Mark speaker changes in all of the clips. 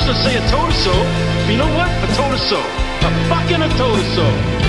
Speaker 1: to say I told her so. But you know what? I told her so. I told her so.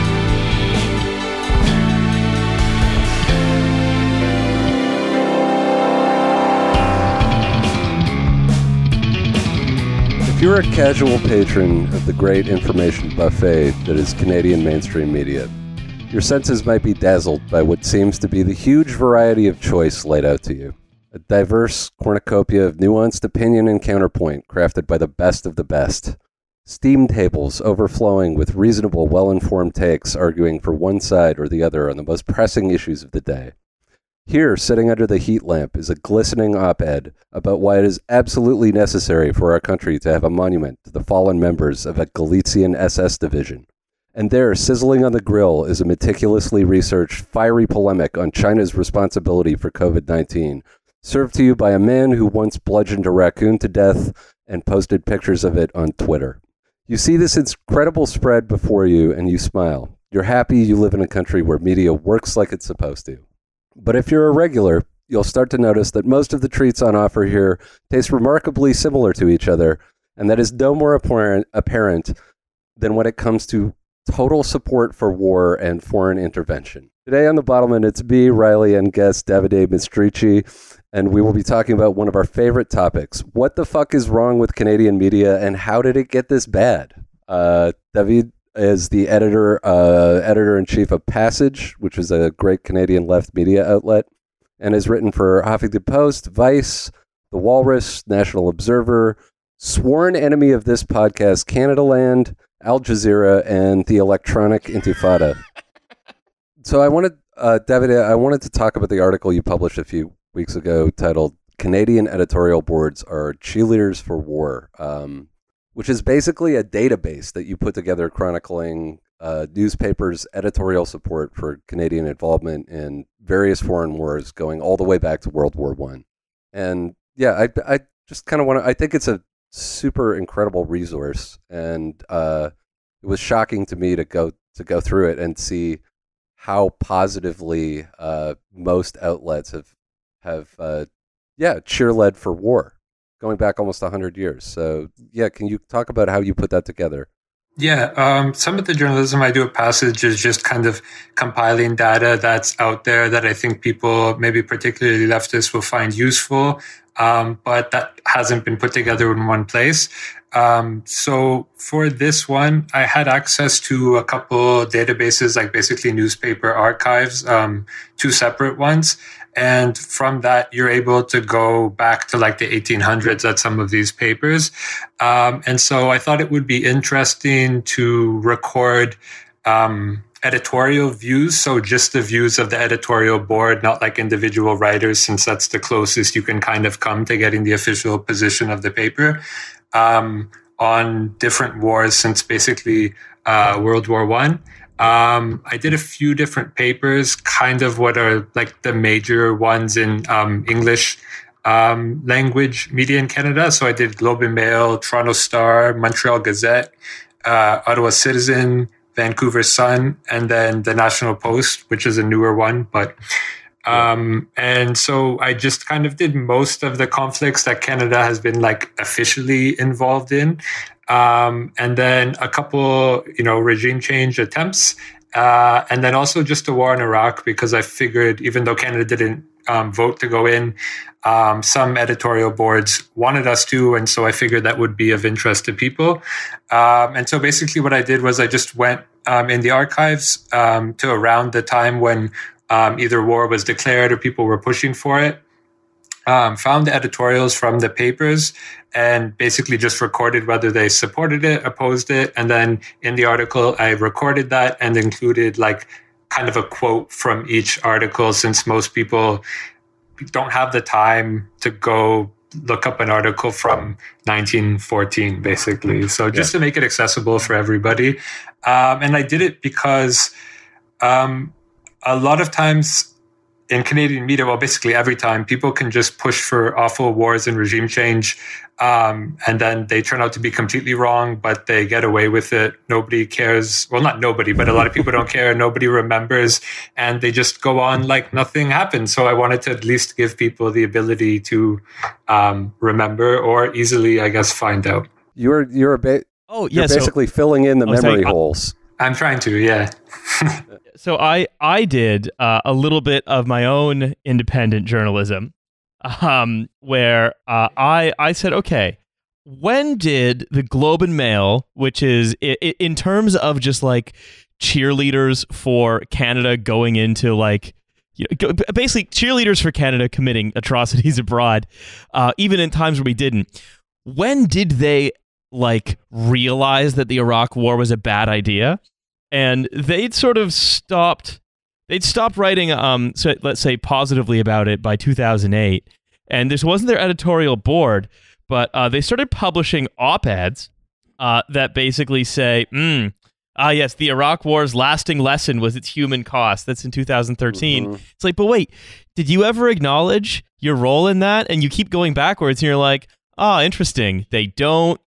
Speaker 2: If you're a casual patron of the great information buffet that is Canadian mainstream media, your senses might be dazzled by what seems to be the huge variety of choice laid out to you. A diverse cornucopia of nuanced opinion and counterpoint crafted by the best of the best. Steam tables overflowing with reasonable, well-informed takes arguing for one side or the other on the most pressing issues of the day. Here, sitting under the heat lamp, is a glistening op-ed about why it is absolutely necessary for our country to have a monument to the fallen members of a Galician SS division. And there, sizzling on the grill, is a meticulously researched, fiery polemic on China's responsibility for COVID-19, served to you by a man who once bludgeoned a raccoon to death and posted pictures of it on Twitter. You see this incredible spread before you, and you smile. You're happy you live in a country where media works like it's supposed to. But if you're a regular, you'll start to notice that most of the treats on offer here taste remarkably similar to each other, and that is no more apparent than when it comes to total support for war and foreign intervention. Today on The Bottlemen, it's me, Riley, and guest Davide Mistrici, and we will be talking about one of our favorite topics. What the fuck is wrong with Canadian media, and how did it get this bad? David is the editor-in-chief of Passage, which is a great Canadian left media outlet, and has written for Huffington Post, Vice, The Walrus, National Observer, sworn enemy of this podcast, Canadaland, Al Jazeera, and the Electronic Intifada. So I wanted to talk about the article you published a few weeks ago titled Canadian Editorial Boards Are Cheerleaders for War, which is basically a database that you put together chronicling newspapers' editorial support for Canadian involvement in various foreign wars going all the way back to World War I. And yeah, I just kind of I think it's a super incredible resource, and it was shocking to me to go through it and see how positively most outlets have cheerled for war, going back almost 100 years. So, yeah, can you talk about how you put that together?
Speaker 3: Yeah, some of the journalism I do at Passage is just kind of compiling data that's out there that I think people, maybe particularly leftists, will find useful, but that hasn't been put together in one place. So for this one, I had access to a couple databases, like basically newspaper archives, two separate ones. And from that, you're able to go back to like the 1800s at some of these papers. And so I thought it would be interesting to record editorial views. So just the views of the editorial board, not like individual writers, since that's the closest you can kind of come to getting the official position of the paper, on different wars since basically World War I. I did a few different papers, kind of what are like the major ones in English language media in Canada. So I did Globe and Mail, Toronto Star, Montreal Gazette, Ottawa Citizen, Vancouver Sun, and then the National Post, which is a newer one. But and so I just kind of did most of the conflicts that Canada has been like officially involved in. And then a couple, regime change attempts, and then also just the war in Iraq, because I figured even though Canada didn't vote to go in, some editorial boards wanted us to, and so I figured that would be of interest to people. And so basically what I did was I just went in the archives to around the time when either war was declared or people were pushing for it. Found the editorials from the papers and basically just recorded whether they supported it, opposed it. And then in the article, I recorded that and included like kind of a quote from each article, since most people don't have the time to go look up an article from 1914, basically. So just to make it accessible for everybody. And I did it because a lot of times in Canadian media, well, basically every time, people can just push for awful wars and regime change, and then they turn out to be completely wrong, but they get away with it. Nobody cares. Well, not nobody, but a lot of people don't care. Nobody remembers, and they just go on like nothing happened. So I wanted to at least give people the ability to remember or easily, I guess, find out.
Speaker 2: You're
Speaker 4: Oh, yeah.
Speaker 2: You're basically filling in the memory holes.
Speaker 3: I'm trying to, yeah.
Speaker 4: So I did a little bit of my own independent journalism, where I said, okay, when did the Globe and Mail, which is in terms of just like cheerleaders for Canada going into like, basically cheerleaders for Canada committing atrocities abroad, even in times where we didn't, when did they like realize that the Iraq War was a bad idea? And they'd stopped writing so let's say positively about it by 2008, and this wasn't their editorial board, but they started publishing op-eds that basically say yes, the Iraq War's lasting lesson was its human cost. That's in 2013. It's like, but wait, did you ever acknowledge your role in that? And you keep going backwards and you're like, interesting. They don't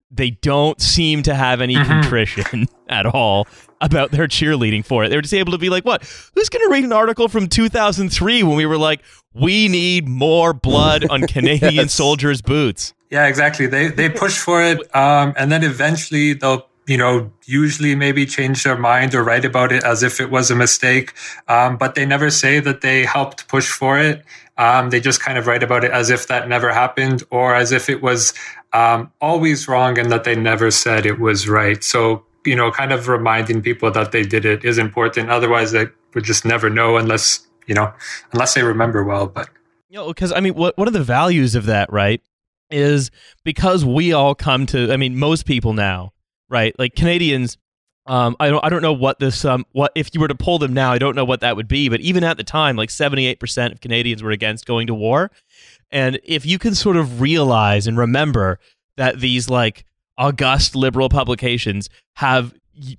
Speaker 4: seem to have any contrition at all about their cheerleading for it. They were just able to be like, what? Who's going to read an article from 2003 when we were like, we need more blood on Canadian soldiers' boots?
Speaker 3: Yeah, exactly. They push for it, and then eventually they'll, usually maybe change their mind or write about it as if it was a mistake. But they never say that they helped push for it. They just kind of write about it as if that never happened, or as if it was always wrong and that they never said it was right. So, kind of reminding people that they did it is important. Otherwise, they would just never know unless they remember well. But
Speaker 4: because I mean, one of the values of that, right, is because we all come to. I mean, most people now, right, like Canadians. I don't know what this what if you were to poll them now, I don't know what that would be, but even at the time, like 78% of Canadians were against going to war. And if you can sort of realize and remember that these like august liberal publications have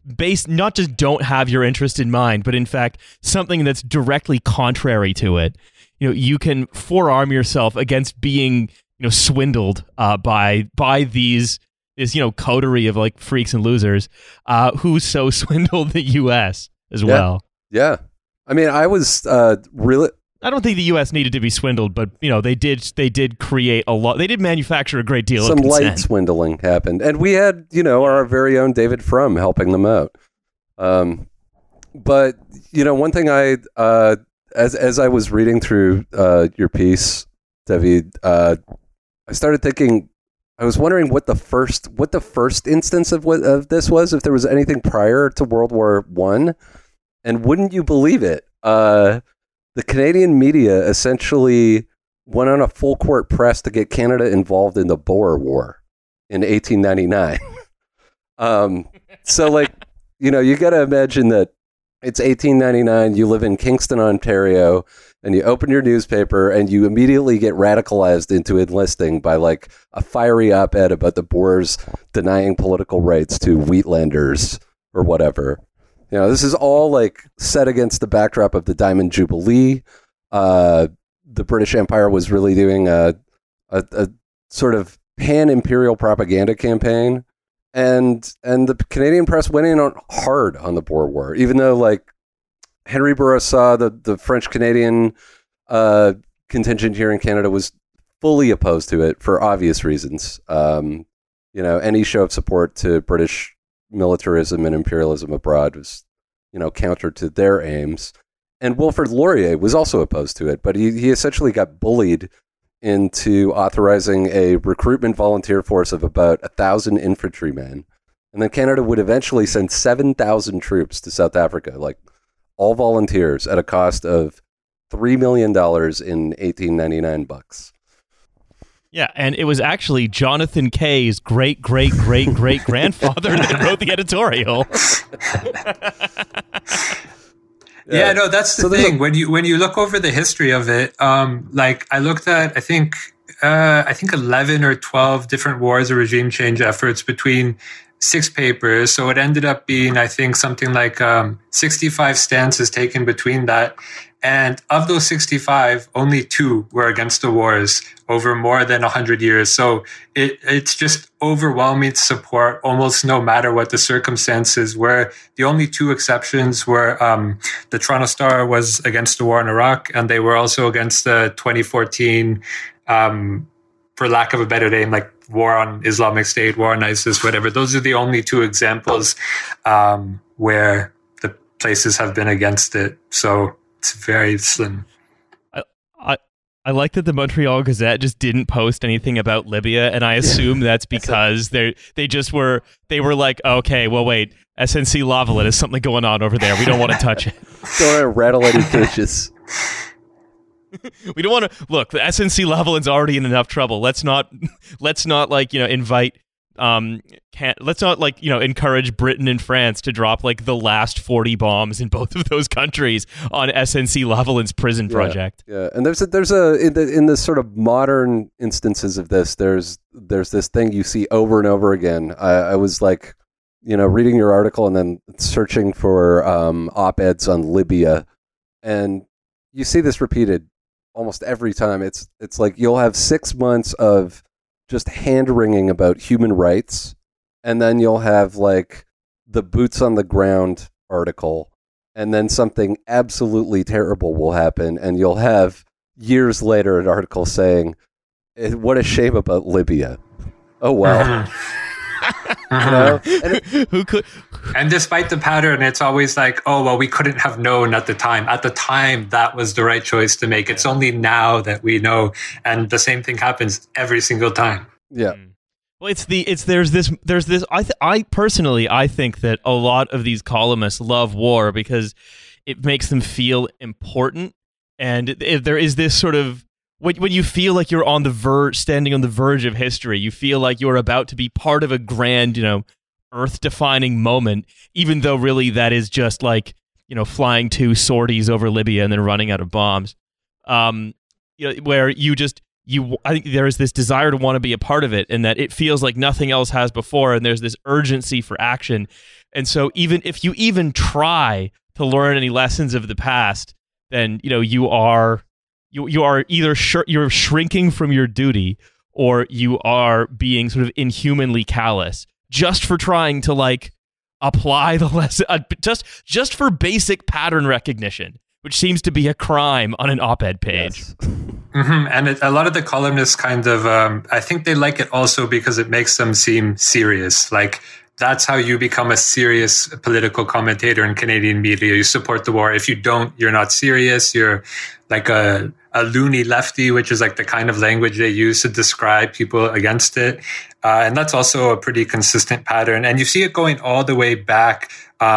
Speaker 4: not just don't have your interest in mind, but in fact something that's directly contrary to it, you can forearm yourself against being swindled by this coterie of like freaks and losers who so swindled the U.S. as well.
Speaker 2: Yeah. I mean, I was really...
Speaker 4: I don't think the U.S. needed to be swindled, but they did create a lot. They did manufacture a great deal of consent.
Speaker 2: Some light swindling happened, and we had our very own David Frum helping them out. But one thing as I was reading through your piece, David, I started thinking. I was wondering what the first instance of this was, if there was anything prior to World War I, and wouldn't you believe it? The Canadian media essentially went on a full court press to get Canada involved in the Boer War in 1899. So, like, you got to imagine that it's 1899. You live in Kingston, Ontario, and you open your newspaper and you immediately get radicalized into enlisting by like a fiery op-ed about the Boers denying political rights to Wheatlanders or whatever. This is all like set against the backdrop of the Diamond Jubilee. The British Empire was really doing a sort of pan-imperial propaganda campaign, and the Canadian press went in hard on the Boer War, even though like Henry Bourassa, the French-Canadian contingent here in Canada, was fully opposed to it for obvious reasons. Any show of support to British militarism and imperialism abroad was, counter to their aims. And Wilfrid Laurier was also opposed to it, but he essentially got bullied into authorizing a recruitment volunteer force of about 1,000 infantrymen. And then Canada would eventually send 7,000 troops to South Africa, like all volunteers, at a cost of $3 million in 1899 bucks.
Speaker 4: Yeah, and it was actually Jonathan Kay's great-great-great-great-grandfather that wrote the editorial.
Speaker 3: Yeah, no, that's the thing. When you look over the history of it, like I looked at, I think 11 or 12 different wars or regime change efforts between 6 papers. So it ended up being, I think, something like 65 stances taken between that. And of those 65, only 2 were against the wars over more than 100 years. So it's just overwhelming support, almost no matter what the circumstances were. The only 2 exceptions were the Toronto Star was against the war in Iraq, and they were also against the 2014 for lack of a better name, like war on Islamic State, war on ISIS, whatever. Those are the only two examples where the places have been against it. So it's very slim.
Speaker 4: I like that the Montreal Gazette just didn't post anything about Libya, and I assume that's because they were like, okay, well, wait, SNC Lavalin is something going on over there. We don't want to touch it.
Speaker 2: Don't want to rattle any cages.
Speaker 4: We don't want to look. The SNC Lavalin's already in enough trouble. Let's not like invite. Let's not encourage Britain and France to drop like the last 40 bombs in both of those countries on SNC Lavalin's prison project.
Speaker 2: Yeah, and there's in the sort of modern instances of this, there's this thing you see over and over again. I was like, reading your article and then searching for op-eds on Libya, and you see this repeated almost every time. It's like you'll have 6 months of just hand-wringing about human rights, and then you'll have like the boots on the ground article, and then something absolutely terrible will happen, and you'll have years later an article saying, what a shame about Libya. Oh well.
Speaker 4: Who could?
Speaker 3: And despite the pattern, it's always like, oh, well, we couldn't have known at the time. At the time, that was the right choice to make. It's only now that we know. And the same thing happens every single time.
Speaker 2: Yeah.
Speaker 4: Well, there's this. I personally think that a lot of these columnists love war because it makes them feel important. And there is this sort of, when you feel like you're standing on the verge of history, you feel like you're about to be part of a grand, earth-defining moment, even though really that is just like, flying 2 sorties over Libya and then running out of bombs. Where I think there is this desire to want to be a part of it, and that it feels like nothing else has before, and there's this urgency for action. And so even if you even try to learn any lessons of the past, then you are either you're shrinking from your duty, or you are being sort of inhumanly callous just for trying to like apply the lesson, just for basic pattern recognition, which seems to be a crime on an op-ed page.
Speaker 2: Yes.
Speaker 3: Mm-hmm. And a lot of the columnists kind of, I think they like it also because it makes them seem serious. Like, that's how you become a serious political commentator in Canadian media. You support the war. If you don't, you're not serious. You're like a loony lefty, which is like the kind of language they use to describe people against it. And that's also a pretty consistent pattern. And you see it going all the way back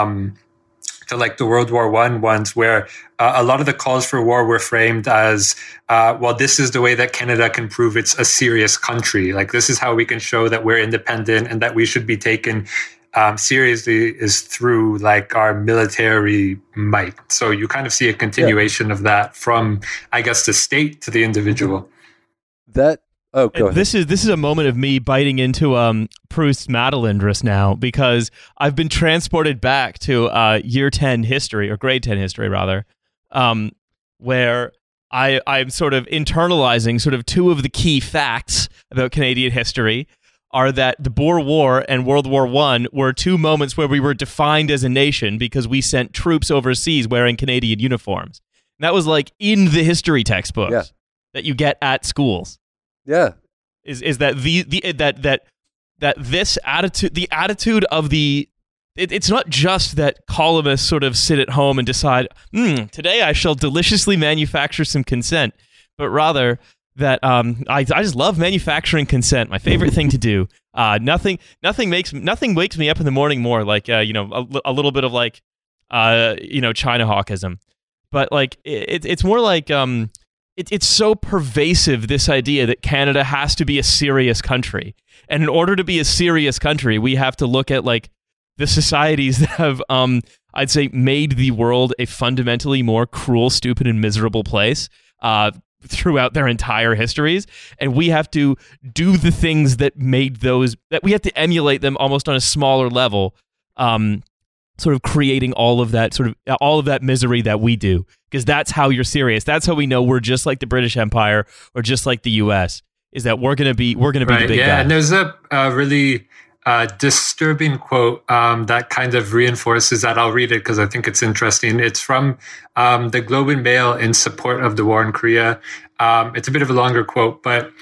Speaker 3: to like the World War I ones, where a lot of the calls for war were framed as, well, this is the way that Canada can prove it's a serious country. Like, this is how we can show that we're independent and that we should be taken seriously, is through like our military might. So you kind of see a continuation of that from, I guess, the state to the individual.
Speaker 2: Go ahead.
Speaker 4: This is a moment of me biting into Proust's Madeline now, because I've been transported back to year 10 history, or grade 10 history rather, where I'm sort of internalizing sort of 2 of the key facts about Canadian history are that the Boer War and World War I were 2 moments where we were defined as a nation because we sent troops overseas wearing Canadian uniforms. And that was like in the history textbooks that you get at schools.
Speaker 2: Yeah,
Speaker 4: is that that this attitude, the attitude of the, it's not just that columnists sort of sit at home and decide, today I shall deliciously manufacture some consent, but rather that I just love manufacturing consent. My favorite thing to do. Nothing wakes me up in the morning more like a little bit of like China hawkism, but like it's more like It's so pervasive, this idea that Canada has to be a serious country. And in order to be a serious country, we have to look at like the societies that have, I'd say, made the world a fundamentally more cruel, stupid, and miserable place throughout their entire histories. And we have to do the things that made those, that we have to emulate them almost on a smaller level, sort of creating all of that misery that we do. Because that's how you're serious. That's how we know we're just like the British Empire or just like the U.S. Is that we're gonna be the big guy.
Speaker 3: And there's a really disturbing quote that kind of reinforces that. I'll read it because I think it's interesting. It's from the Globe and Mail in support of the war in Korea. It's a bit of a longer quote, but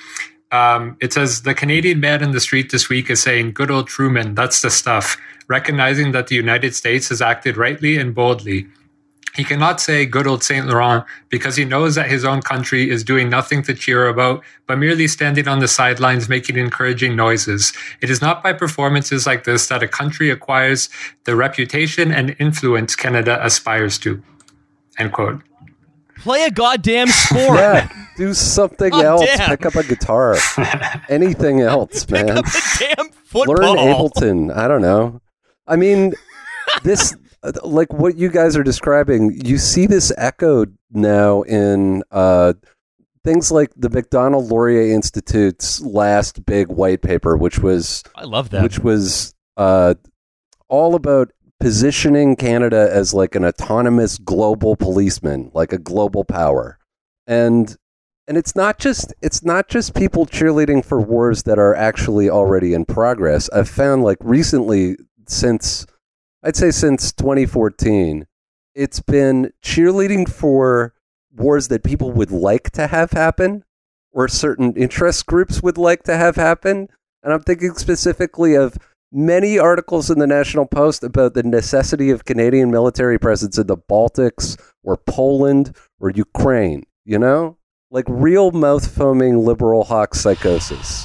Speaker 3: It says, the Canadian man in the street this week is saying, good old Truman, that's the stuff, recognizing that the United States has acted rightly and boldly. He cannot say good old Saint Laurent because he knows that his own country is doing nothing to cheer about, but merely standing on the sidelines making encouraging noises. It is not by performances like this that a country acquires the reputation and influence Canada aspires to. End quote.
Speaker 4: Play a goddamn sport.
Speaker 2: Yeah, do something else. Pick up a guitar. Anything else, man.
Speaker 4: Pick up a damn football.
Speaker 2: Learn Ableton. I don't know. I mean, this, like what you guys are describing, you see this echoed now in things like the Macdonald-Laurier Institute's last big white paper, which was...
Speaker 4: I love that.
Speaker 2: Which was all about positioning Canada as like an autonomous global policeman, like a global power. And it's not just people cheerleading for wars that are actually already in progress. I've found like recently, since 2014, it's been cheerleading for wars that people would like to have happen, or certain interest groups would like to have happen. And I'm thinking specifically of many articles in the National Post about the necessity of Canadian military presence in the Baltics or Poland or Ukraine, you know? Like real mouth-foaming liberal hawk psychosis.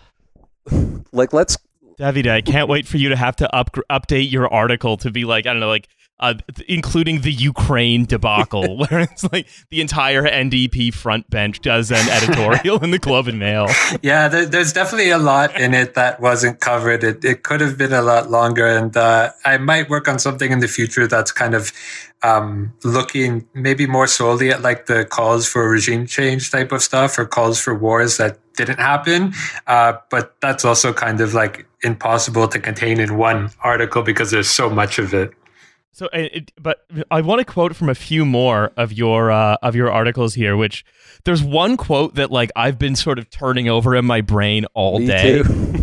Speaker 2: Like, let's...
Speaker 4: Davide, I can't wait for you to have to update your article to be like, I don't know, like, including the Ukraine debacle, where it's like the entire NDP front bench does an editorial in the Globe and Mail.
Speaker 3: Yeah, there's definitely a lot in it that wasn't covered. It could have been a lot longer, and I might work on something in the future that's kind of looking maybe more solely at like the calls for regime change type of stuff, or calls for wars that didn't happen. But that's also kind of like impossible to contain in one article because there's so much of it.
Speaker 4: So, but I want to quote from a few more of your articles here. Which there's one quote that like I've been sort of turning over in my brain all day.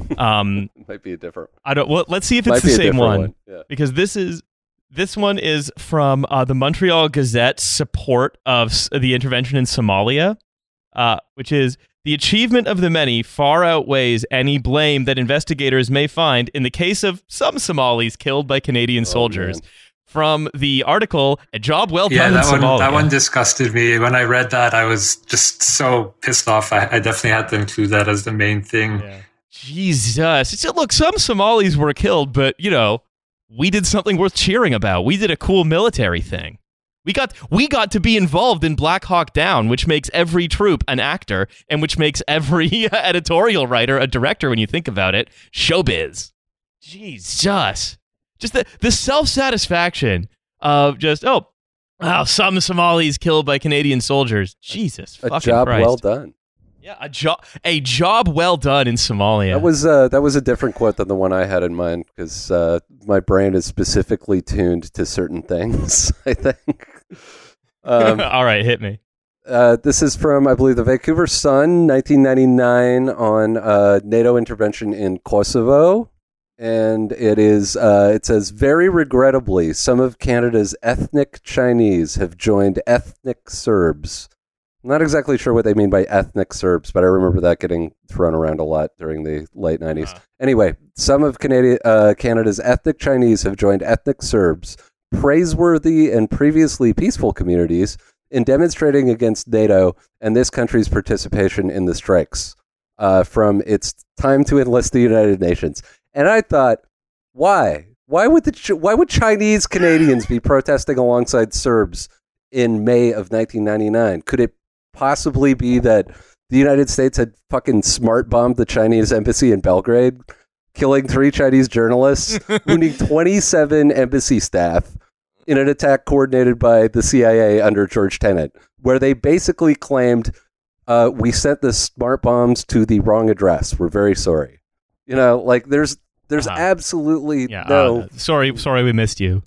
Speaker 2: Might be a different.
Speaker 4: I don't. Well, let's see if it's the same one. Yeah. Because this one is from the Montreal Gazette's support of the intervention in Somalia, which is, the achievement of the many far outweighs any blame that investigators may find in the case of some Somalis killed by Canadian soldiers. Man. From the article, a job well done in Somalia.
Speaker 3: That one disgusted me. When I read that, I was just so pissed off. I definitely had to include that as the main thing.
Speaker 4: Yeah. Jesus. It said, look, some Somalis were killed, but, you know, we did something worth cheering about. We did a cool military thing. We got to be involved in Black Hawk Down, which makes every troop an actor, and which makes every editorial writer a director when you think about it. Showbiz. Jesus. Just the self-satisfaction of just, some Somalis killed by Canadian soldiers. Jesus fucking Christ.
Speaker 2: A job well done.
Speaker 4: Yeah, a job well done in Somalia.
Speaker 2: That was a different quote than the one I had in mind, because my brain is specifically tuned to certain things, I think.
Speaker 4: All right, hit me.
Speaker 2: This is from, I believe, the Vancouver Sun, 1999, on NATO intervention in Kosovo. And it says, very regrettably, some of Canada's ethnic Chinese have joined ethnic Serbs. I'm not exactly sure what they mean by ethnic Serbs, but I remember that getting thrown around a lot during the late 90s. Anyway, some of Canada's ethnic Chinese have joined ethnic Serbs, praiseworthy and previously peaceful communities, in demonstrating against NATO and this country's participation in the strikes from its time to enlist the United Nations. And I thought, why? Why would Chinese Canadians be protesting alongside Serbs in May of 1999? Could it possibly be that the United States had fucking smart bombed the Chinese embassy in Belgrade, killing 3 Chinese journalists, wounding 27 embassy staff in an attack coordinated by the CIA under George Tenet, where they basically claimed, we sent the smart bombs to the wrong address. We're very sorry. You know, like there's absolutely no...
Speaker 4: Sorry we missed you.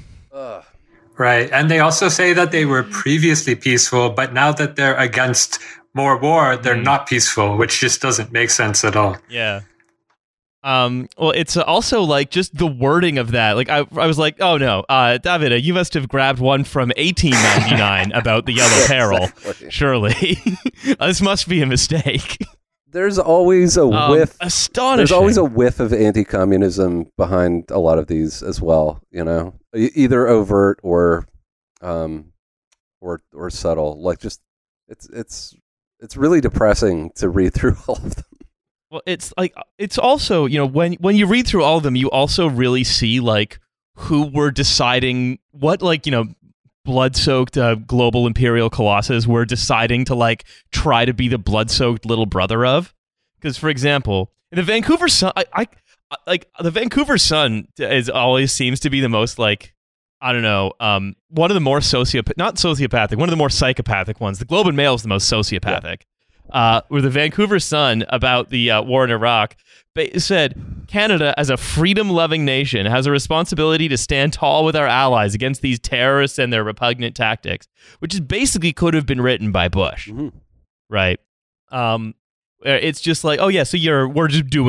Speaker 3: Right. And they also say that they were previously peaceful, but now that they're against more war, they're not peaceful, which just doesn't make sense at all.
Speaker 4: Yeah. Well, it's also like just the wording of that. Like I was like, oh no, David, you must have grabbed one from 1899 about the Yellow Peril. Exactly. Surely. This must be a mistake.
Speaker 2: There's always a whiff.
Speaker 4: Astonishing.
Speaker 2: There's always a whiff of anti-communism behind a lot of these as well. Either overt or subtle. Like, just it's really depressing to read through all of them.
Speaker 4: Well, it's also, when you read through all of them, you also really see like who were deciding what, like, blood-soaked global imperial colossus were deciding to like try to be the blood-soaked little brother of. Because, for example, the Vancouver Sun, the Vancouver Sun always seems to be the most like, I don't know, one of the more not sociopathic, one of the more psychopathic ones. The Globe and Mail is the most sociopathic. Where the Vancouver Sun, about the war in Iraq, said, Canada, as a freedom-loving nation, has a responsibility to stand tall with our allies against these terrorists and their repugnant tactics, which is basically could have been written by Bush, right? It's just like, oh yeah, so we're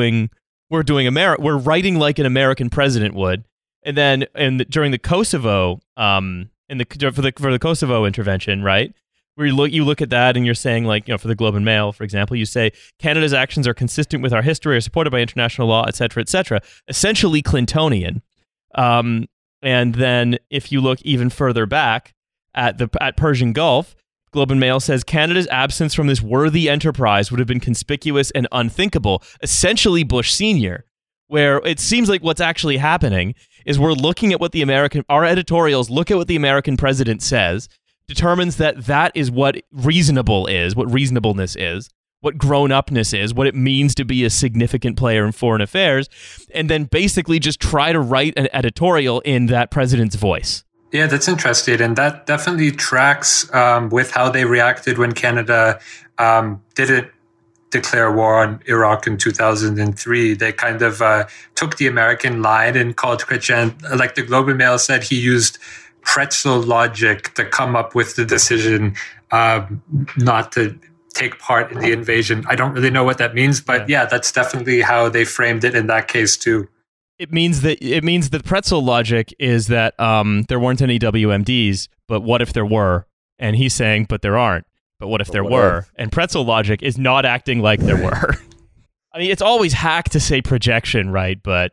Speaker 4: writing like an American president would, and then during the Kosovo, for the Kosovo intervention, right? Where you look at that and you're saying, like, for the Globe and Mail, for example, you say Canada's actions are consistent with our history, are supported by international law, et cetera, essentially Clintonian. And then if you look even further back at Persian Gulf, Globe and Mail says Canada's absence from this worthy enterprise would have been conspicuous and unthinkable, essentially Bush Sr., where it seems like what's actually happening is we're looking at what our editorials look at what the American president says, determines that is what reasonable is, what reasonableness is, what grown-upness is, what it means to be a significant player in foreign affairs, and then basically just try to write an editorial in that president's voice.
Speaker 3: Yeah, that's interesting. And that definitely tracks with how they reacted when Canada didn't declare war on Iraq in 2003. They kind of took the American line and called Chrétien, like the Globe and Mail said, he used pretzel logic to come up with the decision not to take part in the invasion. I don't really know what that means, but yeah, that's definitely how they framed it in that case too.
Speaker 4: It means that pretzel logic is that there weren't any WMDs, but what if there were? And he's saying, but there aren't. But what if there were? And pretzel logic is not acting like there were. I mean, it's always hack to say projection, right? But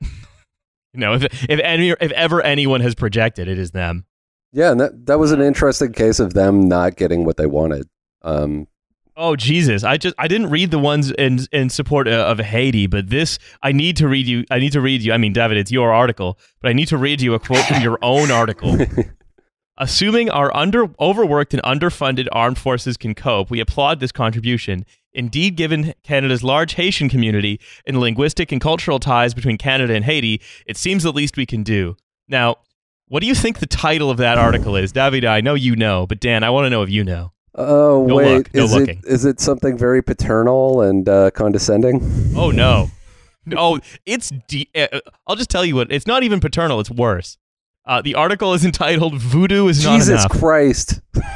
Speaker 4: if ever anyone has projected, it is them.
Speaker 2: Yeah, and that was an interesting case of them not getting what they wanted.
Speaker 4: Oh Jesus! I didn't read the ones in support of Haiti, but this I need to read you. I mean, David, it's your article, but I need to read you a quote from your own article. Assuming our overworked and underfunded armed forces can cope, we applaud this contribution. Indeed, given Canada's large Haitian community and linguistic and cultural ties between Canada and Haiti, it seems the least we can do. Now, what do you think the title of that article is? David, I know you know, but Dan, I want to know if you know.
Speaker 2: Oh, wait. Is it something very paternal and condescending?
Speaker 4: Oh, no. No, it's... I'll just tell you what. It's not even paternal. It's worse. The article is entitled Voodoo is Not Enough.
Speaker 2: Jesus Christ.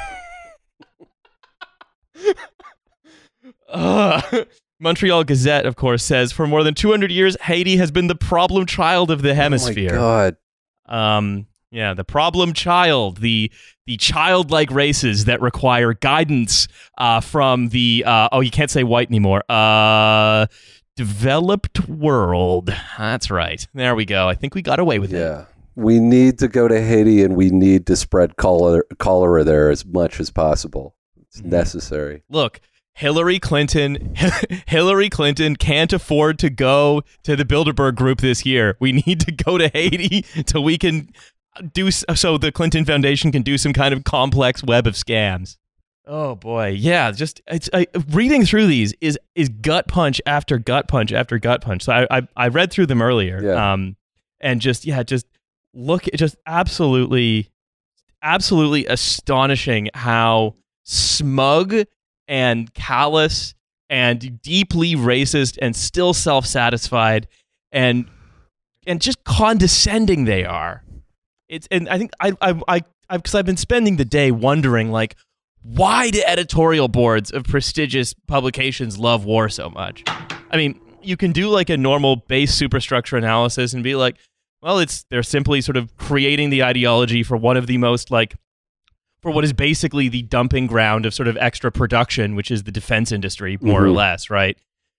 Speaker 4: Montreal Gazette, of course, says, for more than 200 years, Haiti has been the problem child of the hemisphere.
Speaker 2: Oh, my God.
Speaker 4: Yeah, the problem child, the childlike races that require guidance from the, you can't say white anymore, developed world. That's right. There we go. I think we got away with it.
Speaker 2: Yeah. We need to go to Haiti and we need to spread cholera there as much as possible. It's necessary.
Speaker 4: Look, Hillary Clinton can't afford to go to the Bilderberg Group this year. We need to go to Haiti till we can so the Clinton Foundation can do some kind of complex web of scams. Oh boy, yeah. Just reading through these is gut punch after gut punch after gut punch. So I read through them earlier, and just look, just absolutely astonishing how smug and callous and deeply racist and still self-satisfied and just condescending they are. And I think because I've been spending the day wondering, like, why do editorial boards of prestigious publications love war so much? I mean, you can do like a normal base superstructure analysis and be like, well, they're simply sort of creating the ideology for one of the most for what is basically the dumping ground of sort of extra production, which is the defense industry, more or less, right?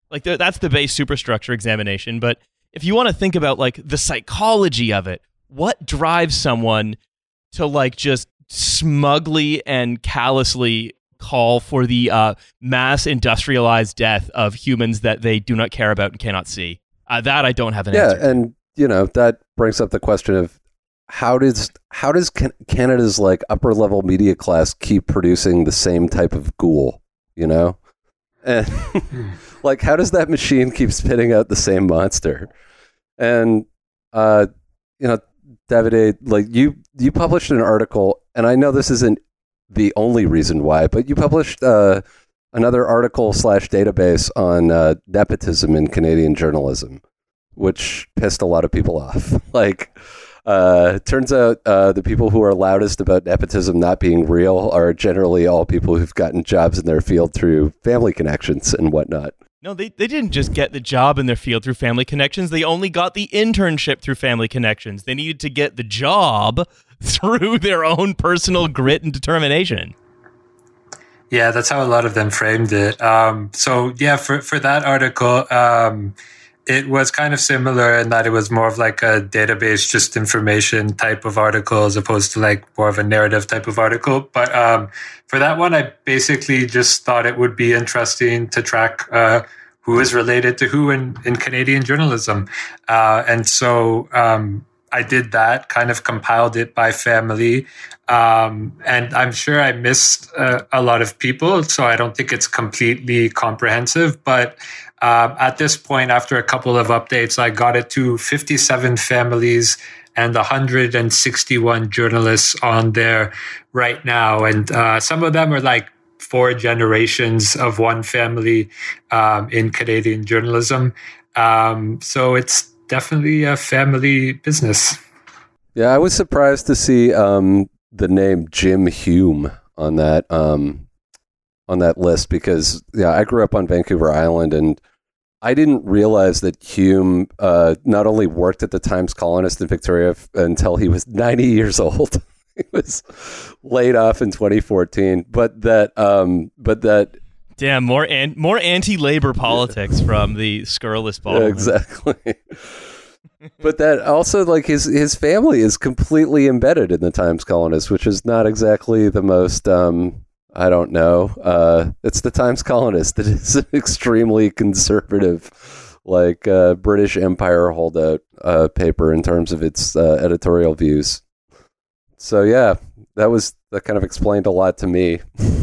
Speaker 4: Like that's the base superstructure examination. But if you want to think about like the psychology of it, what drives someone to like just smugly and callously call for the mass industrialized death of humans that they do not care about and cannot see? That I don't have an answer.
Speaker 2: Yeah, and that brings up the question of how does Canada's like upper level media class keep producing the same type of ghoul, And like, how does that machine keep spitting out the same monster? And Davide, like you published an article, and I know this isn't the only reason why, but you published another article / database on nepotism in Canadian journalism, which pissed a lot of people off. Like, turns out the people who are loudest about nepotism not being real are generally all people who've gotten jobs in their field through family connections and whatnot.
Speaker 4: No, they didn't just get the job in their field through family connections. They only got the internship through family connections. They needed to get the job through their own personal grit and determination.
Speaker 3: Yeah, that's how a lot of them framed it. So yeah, for that article, it was kind of similar in that it was more of like a database, just information type of article as opposed to like more of a narrative type of article. But for that one, I basically just thought it would be interesting to track who is related to who in Canadian journalism. And so I did that, kind of compiled it by family. And I'm sure I missed a lot of people, so I don't think it's completely comprehensive. But at this point, after a couple of updates, I got it to 57 families and 161 journalists on there right now. And some of them are like 4 generations of one family in Canadian journalism. So it's definitely a family business.
Speaker 2: Yeah, I was surprised to see the name Jim Hume on that list because I grew up on Vancouver Island, and I didn't realize that Hume not only worked at the Times Colonist in Victoria until he was 90 years old. He was laid off in 2014, but that
Speaker 4: damn, more anti-labor politics from the scurrilous ball.
Speaker 2: Yeah, exactly. But that also, like, his family is completely embedded in the Times Colonist, which is not exactly the most, I don't know. It's the Times Colonist. It is an extremely conservative, like, British Empire holdout paper in terms of its editorial views. So, yeah, that kind of explained a lot to me.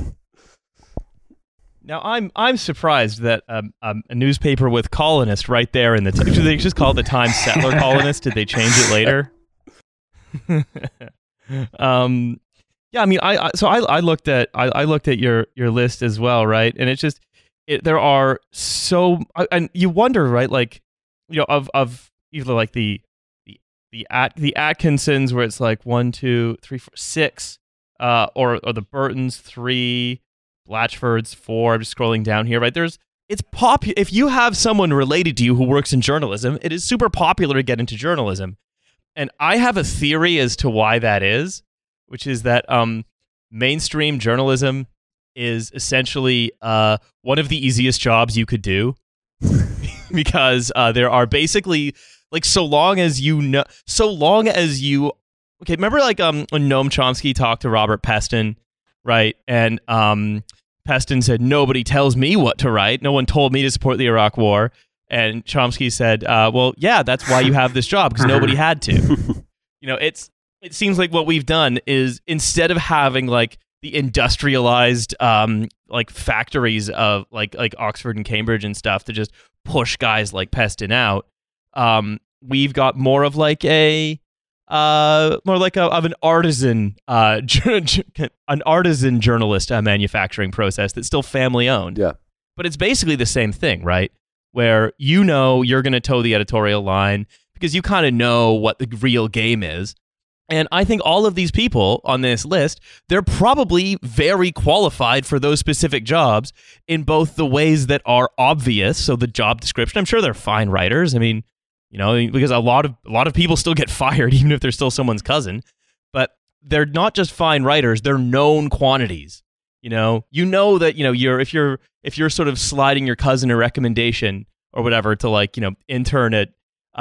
Speaker 4: Now, I'm surprised that a newspaper with colonist right there in the did they just call it the Times Settler Colonist? Did they change it later? Yeah, I mean, I looked at your list as well, right? And it's just there are so and you wonder, right? Like, of either like the Atkinsons where it's like 1, 2, 3, 4, 6, or the Burtons 3. Blatchford's 4. I'm just scrolling down here, right? If you have someone related to you who works in journalism, it is super popular to get into journalism. And I have a theory as to why that is, which is that mainstream journalism is essentially one of the easiest jobs you could do because there are basically like so long as you okay, remember like when Noam Chomsky talked to Robert Peston, right? And Peston said, "Nobody tells me what to write. No one told me to support the Iraq War." And Chomsky said, "Well, yeah, that's why you have this job, because nobody had to." It seems like what we've done is instead of having like the industrialized like factories of like Oxford and Cambridge and stuff to just push guys like Peston out, we've got more of like an artisan journalist manufacturing process that's still family owned.
Speaker 2: Yeah,
Speaker 4: but it's basically the same thing, right? Where you're going to toe the editorial line because you kind of know what the real game is. And I think all of these people on this list, they're probably very qualified for those specific jobs in both the ways that are obvious. So the job description, I'm sure they're fine writers. I mean, because a lot of people still get fired, even if they're still someone's cousin. But they're not just fine writers; they're known quantities. That if if you're sort of sliding your cousin a recommendation or whatever to like, intern at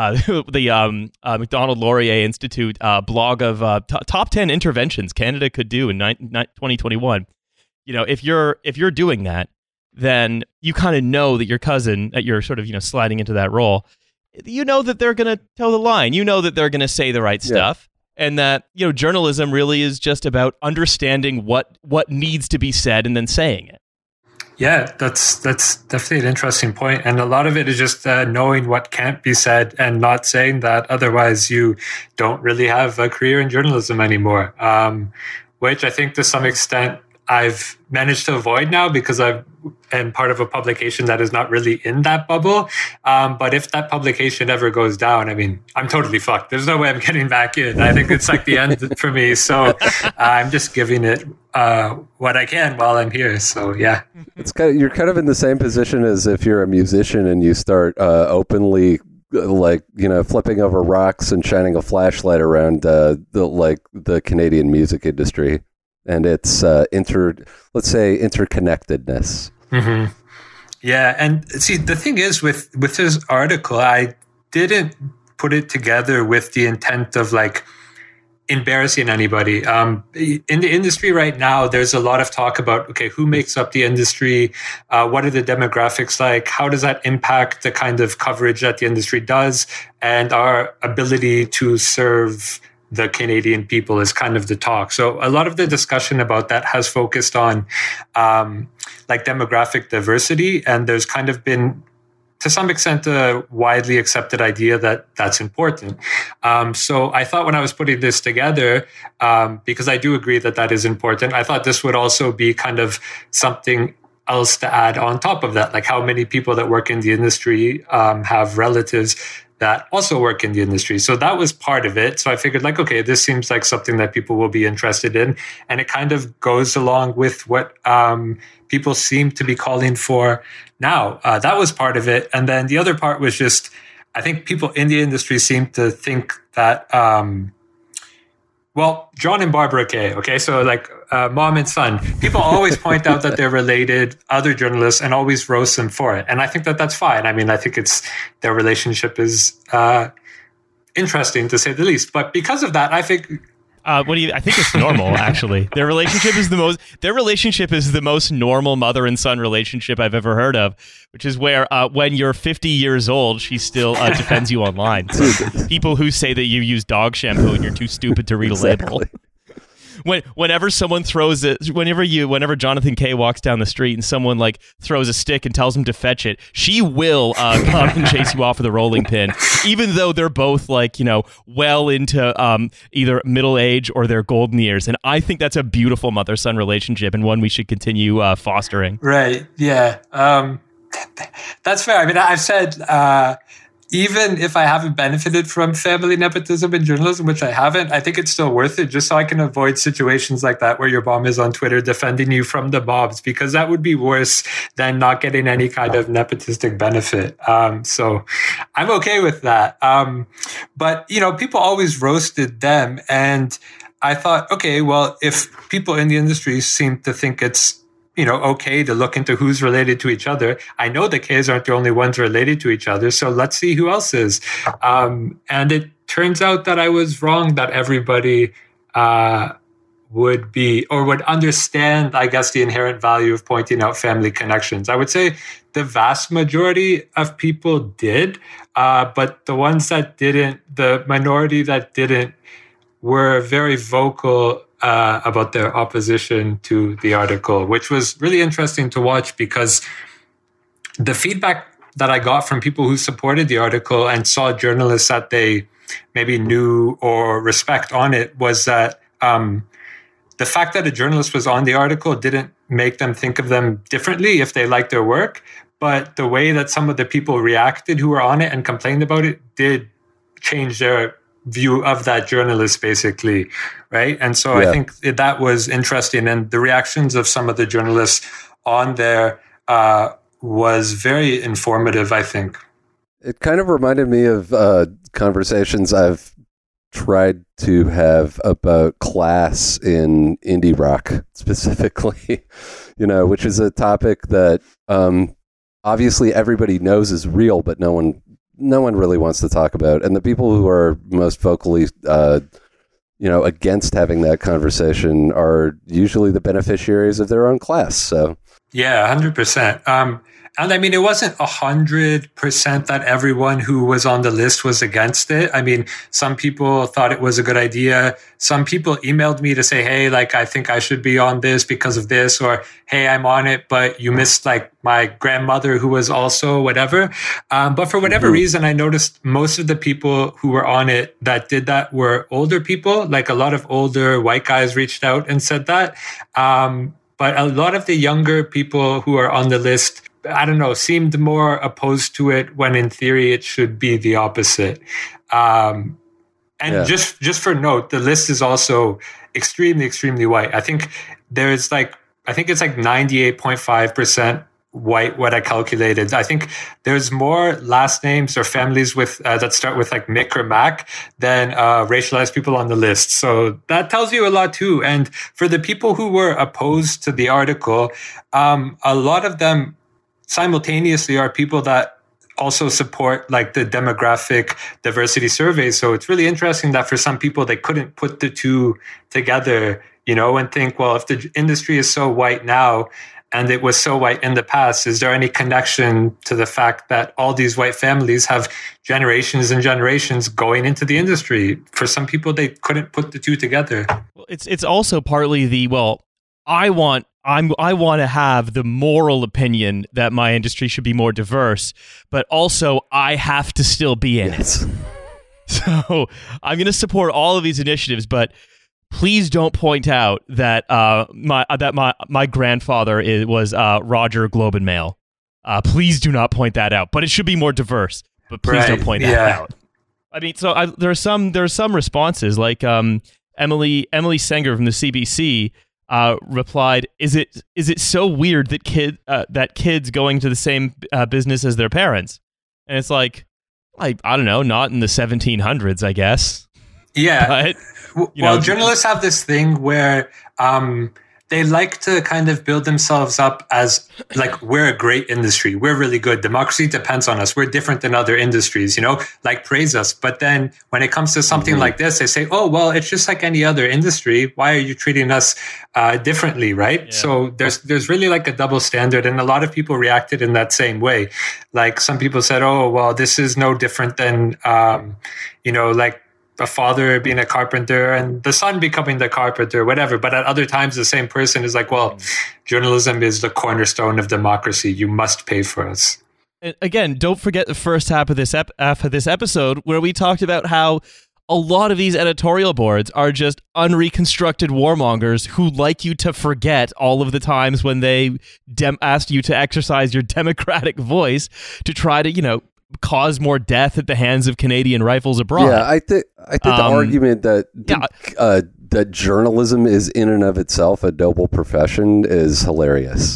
Speaker 4: the McDonald Laurier Institute blog of top 10 interventions Canada could do in 2021. If you're doing that, then you kind of know that your cousin, that you're sort of, sliding into that role, that they're going to toe the line. That they're going to say the right stuff. And that, journalism really is just about understanding what needs to be said and then saying it.
Speaker 3: Yeah, that's definitely an interesting point. And a lot of it is just knowing what can't be said and not saying that. Otherwise, you don't really have a career in journalism anymore, which I think to some extent I've managed to avoid now because I am part of a publication that is not really in that bubble. But if that publication ever goes down, I mean, I'm totally fucked. There's no way I'm getting back in. I think it's like the end for me. So I'm just giving it what I can while I'm here. So yeah,
Speaker 2: you're kind of in the same position as if you're a musician and you start openly flipping over rocks and shining a flashlight around the Canadian music industry. And it's let's say interconnectedness.
Speaker 3: Mm-hmm. Yeah, and see, the thing is with this article, I didn't put it together with the intent of like embarrassing anybody. In the industry right now, there's a lot of talk about, okay, who makes up the industry? What are the demographics like? How does that impact the kind of coverage that the industry does? And our ability to serve the Canadian people is kind of the talk. So a lot of the discussion about that has focused on like demographic diversity. And there's kind of been, to some extent, a widely accepted idea that that's important. So I thought when I was putting this together, because I do agree that that is important, I thought this would also be kind of something else to add on top of that. Like how many people that work in the industry have relatives that also work in the industry. So that was part of it. So I figured like, okay, this seems like something that people will be interested in. And it kind of goes along with what people seem to be calling for now. That was part of it. And then the other part was just, I think people in the industry seem to think that, John and Barbara Kay, okay? So like mom and son, people always point out that they're related, other journalists, and always roast them for it. And I think that that's fine. I mean, I think their relationship is interesting to say the least. But because of that, I think...
Speaker 4: I think it's normal, actually. Their relationship is the most normal mother and son relationship I've ever heard of, which is where when you're 50 years old, she still defends you online. People who say that you use dog shampoo and you're too stupid to read a label. Whenever someone throws it, whenever Jonathan Kay walks down the street and someone like throws a stick and tells him to fetch it, she will come and chase you off with a rolling pin, even though they're both like, well into either middle age or their golden years. And I think that's a beautiful mother-son relationship and one we should continue fostering.
Speaker 3: Right. Yeah. That's fair. I mean, I've said, even if I haven't benefited from family nepotism in journalism, which I haven't, I think it's still worth it just so I can avoid situations like that where your mom is on Twitter defending you from the mobs, because that would be worse than not getting any kind of nepotistic benefit. So I'm okay with that. But, people always roasted them. And I thought, okay, well, if people in the industry seem to think it's okay to look into who's related to each other. I know the Kays aren't the only ones related to each other, so let's see who else is. And it turns out that I was wrong, that everybody would be or would understand, I guess, the inherent value of pointing out family connections. I would say the vast majority of people did, but the ones that didn't, the minority that didn't, were very vocal about their opposition to the article, which was really interesting to watch because the feedback that I got from people who supported the article and saw journalists that they maybe knew or respect on it was that the fact that a journalist was on the article didn't make them think of them differently if they liked their work, but the way that some of the people reacted who were on it and complained about it did change their view of that journalist, basically, right? And so I think that was interesting. And the reactions of some of the journalists on there was very informative, I think.
Speaker 2: It kind of reminded me of conversations I've tried to have about class in indie rock specifically. which is a topic that obviously everybody knows is real, but no one really wants to talk about. And the people who are most vocally, against having that conversation are usually the beneficiaries of their own class. So,
Speaker 3: yeah, 100%. And I mean, it wasn't 100% that everyone who was on the list was against it. I mean, some people thought it was a good idea. Some people emailed me to say, hey, like, I think I should be on this because of this, or, hey, I'm on it, but you missed like my grandmother who was also whatever. But for whatever reason, I noticed most of the people who were on it that did that were older people. Like a lot of older white guys reached out and said that. But a lot of the younger people who are on the list, I don't know, seemed more opposed to it when in theory it should be the opposite. Just for note, the list is also extremely, extremely white. I think it's like 98.5% white, what I calculated. I think there's more last names or families with that start with like Mick or Mac than racialized people on the list. So that tells you a lot too. And for the people who were opposed to the article, a lot of them simultaneously are people that also support like the demographic diversity surveys. So it's really interesting that for some people, they couldn't put the two together, and think, well, if the industry is so white now and it was so white in the past, is there any connection to the fact that all these white families have generations and generations going into the industry? For some people, they couldn't put the two together.
Speaker 4: Well, it's also partly I want to have the moral opinion that my industry should be more diverse, but also I have to still be in it. So I'm going to support all of these initiatives, but please don't point out that my grandfather was Roger Globe and Mail. Please do not point that out. But it should be more diverse. But please don't point that out. I mean, so there are some responses like Emily Senger from the CBC replied, "Is it so weird that kids going to the same business as their parents?" And it's like, I don't know, not in the 1700s, I guess.
Speaker 3: Yeah.
Speaker 4: But,
Speaker 3: journalists have this thing where they like to kind of build themselves up as like, we're a great industry. We're really good. Democracy depends on us. We're different than other industries, like praise us. But then when it comes to something like this, they say, oh, well, it's just like any other industry. Why are you treating us differently, right? Yeah. So there's really like a double standard. And a lot of people reacted in that same way. Like some people said, oh, well, this is no different than, like, a father being a carpenter and the son becoming the carpenter, whatever. But at other times, the same person is like, well, journalism is the cornerstone of democracy. You must pay for us.
Speaker 4: And again, don't forget the first half of this episode where we talked about how a lot of these editorial boards are just unreconstructed warmongers who like you to forget all of the times when they asked you to exercise your democratic voice to try to, cause more death at the hands of Canadian rifles abroad.
Speaker 2: Yeah, I think the argument that journalism is in and of itself a noble profession is hilarious.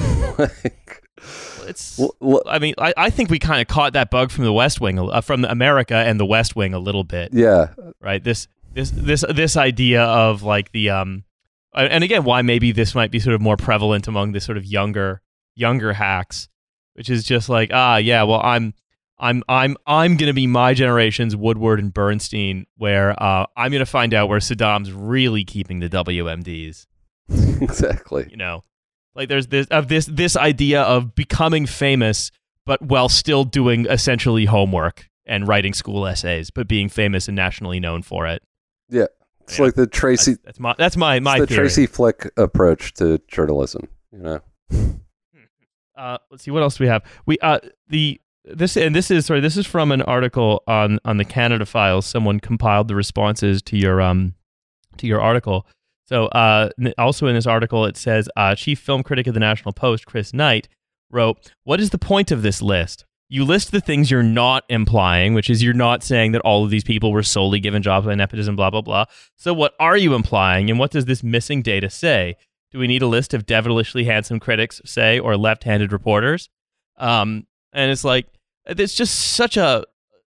Speaker 4: I think we kind of caught that bug from the West Wing, from America and the West Wing a little bit.
Speaker 2: Yeah,
Speaker 4: right. This idea of like the and again, why maybe this might be sort of more prevalent among the sort of younger hacks, which is just like, well, I'm going to be my generation's Woodward and Bernstein, where I'm going to find out where Saddam's really keeping the WMDs.
Speaker 2: Exactly.
Speaker 4: Like there's this idea of becoming famous, but while still doing essentially homework and writing school essays, but being famous and nationally known for it.
Speaker 2: Yeah, it's like the Tracy.
Speaker 4: That's my
Speaker 2: the
Speaker 4: theory.
Speaker 2: Tracy Flick approach to journalism.
Speaker 4: Let's see, what else do we have? This is from an article on the Canada Files. Someone compiled the responses to your article. So also in this article, it says chief film critic of the National Post, Chris Knight, wrote, "What is the point of this list? You list the things you're not implying, which is you're not saying that all of these people were solely given jobs by nepotism, blah, blah, blah. So what are you implying, and what does this missing data say? Do we need a list of devilishly handsome critics, say, or left-handed reporters?" And it's like, it's just such a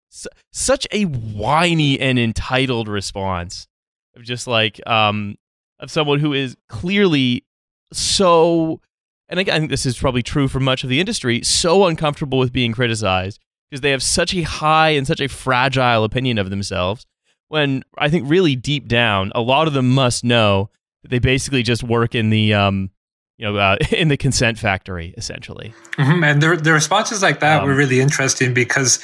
Speaker 4: whiny and entitled response of just like, of someone who is clearly so and again, I think this is probably true for much of the industry, so uncomfortable with being criticized because they have such a high and such a fragile opinion of themselves, when I think really deep down, a lot of them must know that they basically just work in the in the consent factory, essentially.
Speaker 3: Mm-hmm. And the responses like that were really interesting because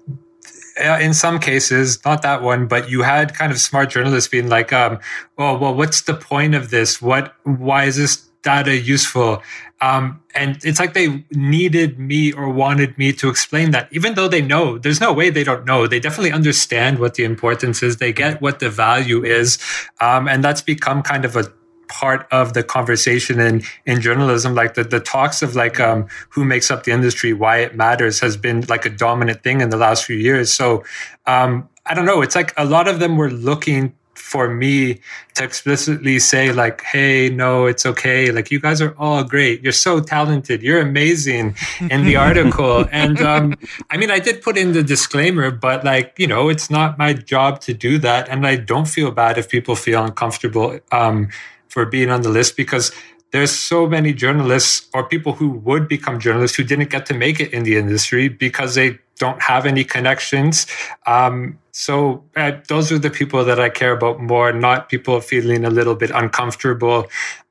Speaker 3: in some cases, not that one, but you had kind of smart journalists being like, well, what's the point of this? Why is this data useful? And it's like they needed me or wanted me to explain that, even though they know, there's no way they don't know. They definitely understand what the importance is. They get what the value is. And that's become kind of a part of the conversation in journalism. Like the talks of like who makes up the industry, why it matters, has been like a dominant thing in the last few years. So I don't know. It's like a lot of them were looking for me to explicitly say like, hey, no, it's okay. Like, you guys are all great. You're so talented. You're amazing in the article. And I mean, I did put in the disclaimer, but like, you know, it's not my job to do that. And I don't feel bad if people feel uncomfortable for being on the list, because there's so many journalists or people who would become journalists who didn't get to make it in the industry because they don't have any connections. So those are the people that I care about more, not people feeling a little bit uncomfortable,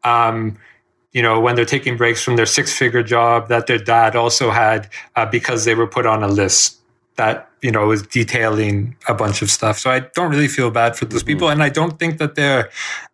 Speaker 3: you know, when they're taking breaks from their 6-figure job that their dad also had because they were put on a list that, you know, was detailing a bunch of stuff. So I don't really feel bad for those people. And I don't think that their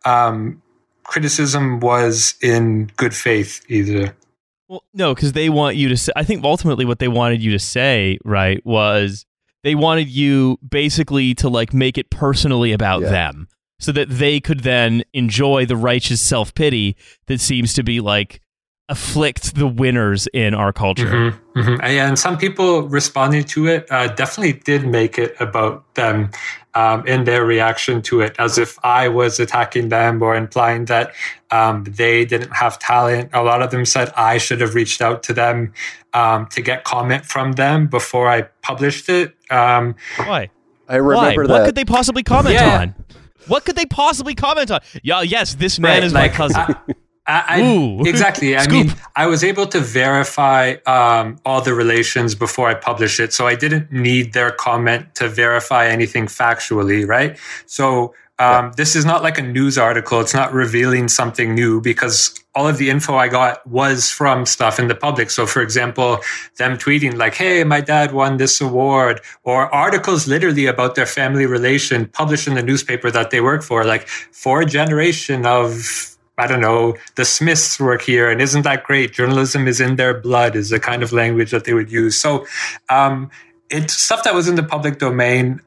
Speaker 3: criticism was in good faith either.
Speaker 4: Well, no, because they want you to say, I think ultimately what they wanted you to say, right, was they wanted you basically to like make it personally about them so that they could then enjoy the righteous self-pity that seems to be like afflict the winners in our culture.
Speaker 3: Mm-hmm, mm-hmm. And some people responding to it definitely did make it about them in their reaction to it, as if I was attacking them or implying that they didn't have talent. A lot of them said I should have reached out to them to get comment from them before I published it.
Speaker 4: Why?
Speaker 2: I remember that.
Speaker 4: What could they possibly comment on? What could they possibly comment on? Yeah, yes, this man is my cousin.
Speaker 3: Exactly. I mean, I was able to verify all the relations before I published it. So I didn't need their comment to verify anything factually, right? So this is not like a news article. It's not revealing something new, because all of the info I got was from stuff in the public. So for example, them tweeting like, hey, my dad won this award, or articles literally about their family relation published in the newspaper that they work for, like 4 generation of, I don't know, the Smiths work here, and isn't that great? Journalism is in their blood is the kind of language that they would use. So it's stuff that was in the public domain.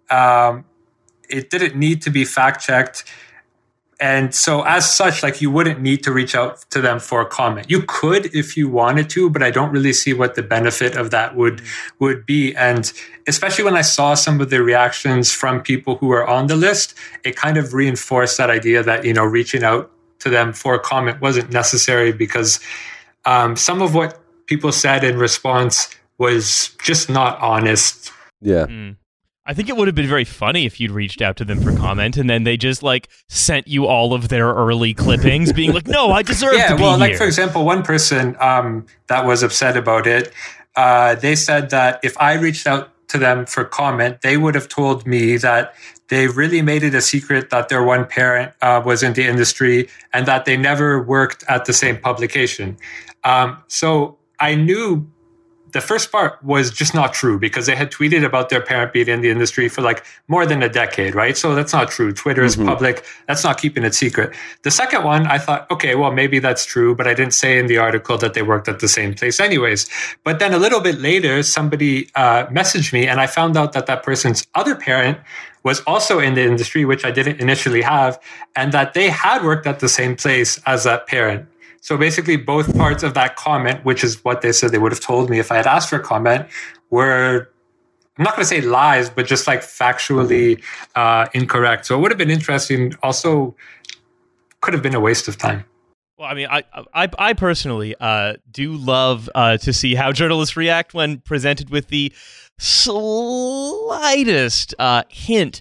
Speaker 3: It didn't need to be fact-checked. And so as such, like, you wouldn't need to reach out to them for a comment. You could if you wanted to, but I don't really see what the benefit of that would be. And especially when I saw some of the reactions from people who were on the list, it kind of reinforced that idea that, you know, reaching out to them for a comment wasn't necessary, because some of what people said in response was just not honest.
Speaker 2: Yeah.
Speaker 4: I think it would have been very funny if you'd reached out to them for comment and then they just like sent you all of their early clippings being like, no, I deserve to be here.
Speaker 3: Like, for example, one person that was upset about it, they said that if I reached out to them for comment, they would have told me that they really made it a secret that their one parent was in the industry and that they never worked at the same publication. So I knew the first part was just not true, because they had tweeted about their parent being in the industry for like more than a decade, right? So that's not true. Twitter is public. That's not keeping it secret. The second one, I thought, okay, well, maybe that's true, but I didn't say in the article that they worked at the same place anyways. But then a little bit later, somebody messaged me, and I found out that that person's other parent was also in the industry, which I didn't initially have, and that they had worked at the same place as that parent. So basically both parts of that comment, which is what they said they would have told me if I had asked for a comment, were, I'm not going to say lies, but just like factually incorrect. So it would have been interesting. Also, could have been a waste of time.
Speaker 4: Well, I mean, I personally do love to see how journalists react when presented with the slightest hint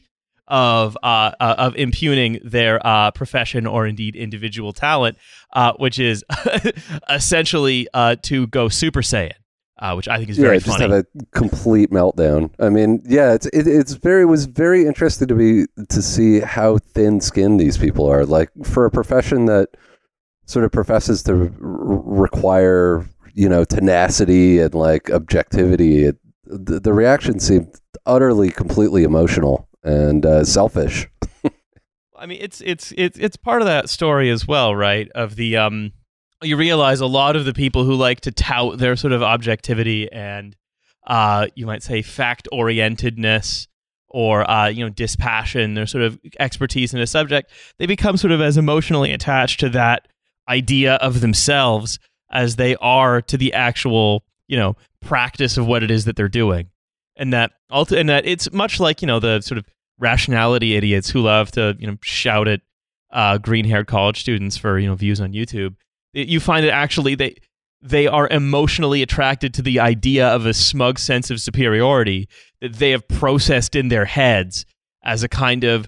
Speaker 4: of impugning their profession or indeed individual talent, which is essentially to go Super Saiyan, which I think is very funny.
Speaker 2: Just have a complete meltdown. I mean, yeah, it was very interesting to see how thin-skinned these people are. Like, for a profession that sort of professes to require, tenacity and like objectivity, the reaction seemed utterly, completely emotional and selfish.
Speaker 4: I mean, it's part of that story as well, right? Of the you realize a lot of the people who like to tout their sort of objectivity and you might say fact-orientedness or dispassion, their sort of expertise in a subject, they become sort of as emotionally attached to that idea of themselves as they are to the actual, practice of what it is that they're doing. And that it's much like, the sort of rationality idiots who love to, shout at green-haired college students for, views on YouTube. You find that actually they are emotionally attracted to the idea of a smug sense of superiority that they have processed in their heads as a kind of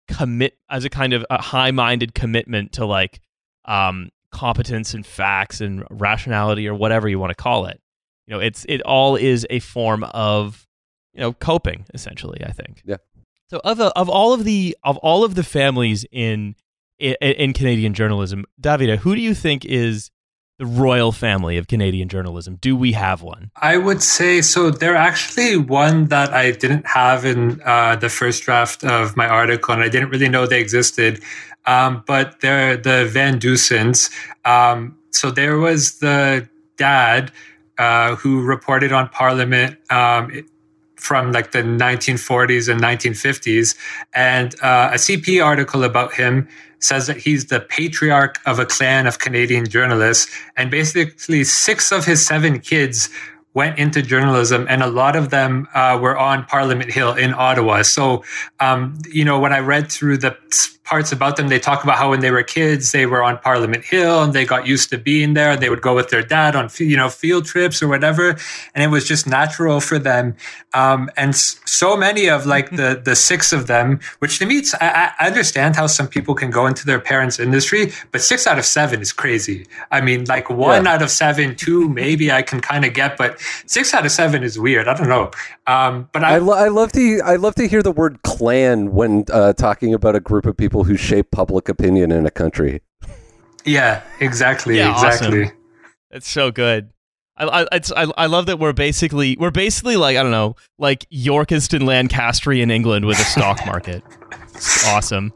Speaker 4: a high-minded commitment to like competence and facts and rationality or whatever you want to call it. It all is a form of coping, essentially, I think.
Speaker 2: Yeah.
Speaker 4: So of all of the families in Canadian journalism, Davide, who do you think is the royal family of Canadian journalism? Do we have one?
Speaker 3: I would say so. They're actually one that I didn't have in the first draft of my article, and I didn't really know they existed. But they're the Van Dusens. So there was the dad who reported on Parliament from like the 1940s and 1950s. And a CP article about him says that he's the patriarch of a clan of Canadian journalists. And basically 6 of his 7 kids went into journalism, and a lot of them were on Parliament Hill in Ottawa. So, when I read through the parts about them, they talk about how when they were kids, they were on Parliament Hill and they got used to being there. They would go with their dad on, field trips or whatever. And it was just natural for them. And so many of like the 6 of them, which to me, I understand how some people can go into their parents' industry, but 6 out of 7 is crazy. I mean, like 1 out of 7, 2, maybe I can kind of get, but 6 out of 7 is weird. I don't know. But I
Speaker 2: love to hear the word clan when talking about a group of people who shape public opinion in a country.
Speaker 3: Yeah, exactly.
Speaker 4: Yeah,
Speaker 3: exactly.
Speaker 4: Awesome. It's so good. I love that we're basically like, I don't know, like Yorkiston Lancastrian England with a stock market. It's awesome.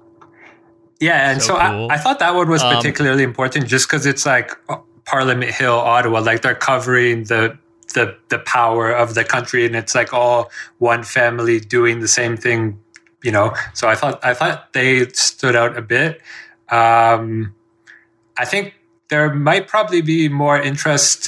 Speaker 3: Yeah, and so cool. I thought that one was particularly important just because it's like Parliament Hill, Ottawa, like they're covering the power of the country, and it's like all one family doing the same thing. So I thought they stood out a bit. I think there might probably be more interest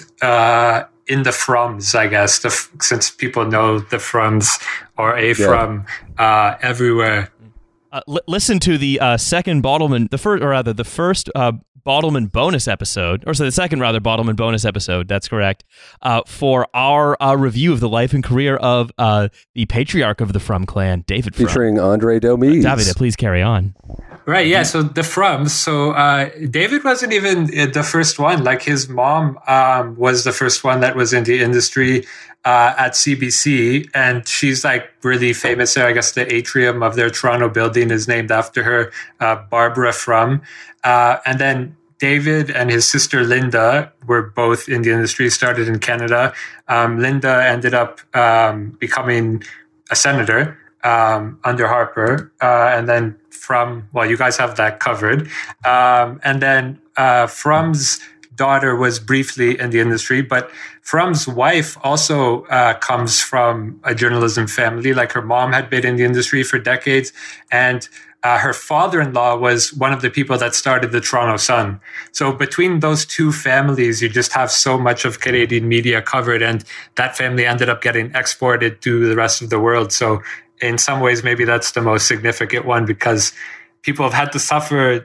Speaker 3: in the Frums, I guess, since people know the Frums or a Frum everywhere.
Speaker 4: Listen to the second Bottleman, the first Bottleman bonus episode, the second Bottleman bonus episode, that's correct, for our review of the life and career of the patriarch of the Frum clan, David Frum.
Speaker 2: Featuring Andre Domise.
Speaker 4: Davide, please carry on.
Speaker 3: Right, yeah, so the Frums. So David wasn't even the first one. Like his mom was the first one that was in the industry at CBC, and she's like really famous there. I guess the atrium of their Toronto building is named after her, Barbara Frum. And then David and his sister Linda were both in the industry, started in Canada. Linda ended up becoming a senator under Harper. And then you guys have that covered. And then Frum's daughter was briefly in the industry, but Frum's wife also comes from a journalism family. Like her mom had been in the industry for decades, and her father-in-law was one of the people that started the Toronto Sun. So between those two families, you just have so much of Canadian media covered, and that family ended up getting exported to the rest of the world. So in some ways, maybe that's the most significant one, because people have had to suffer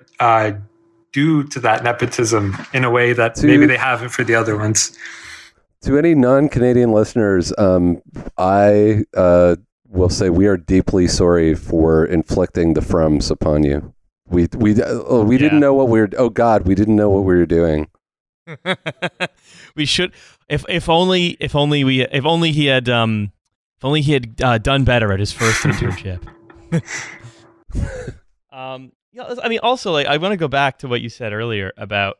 Speaker 3: due to that nepotism in a way that maybe they haven't for the other ones.
Speaker 2: To any non-Canadian listeners, I will say, "We are deeply sorry for inflicting the frums upon you. We didn't know what we were. Oh God, we didn't know what we were doing.
Speaker 4: We should. If only he had done better at his first internship. Yeah, I mean, also, like, I want to go back to what you said earlier about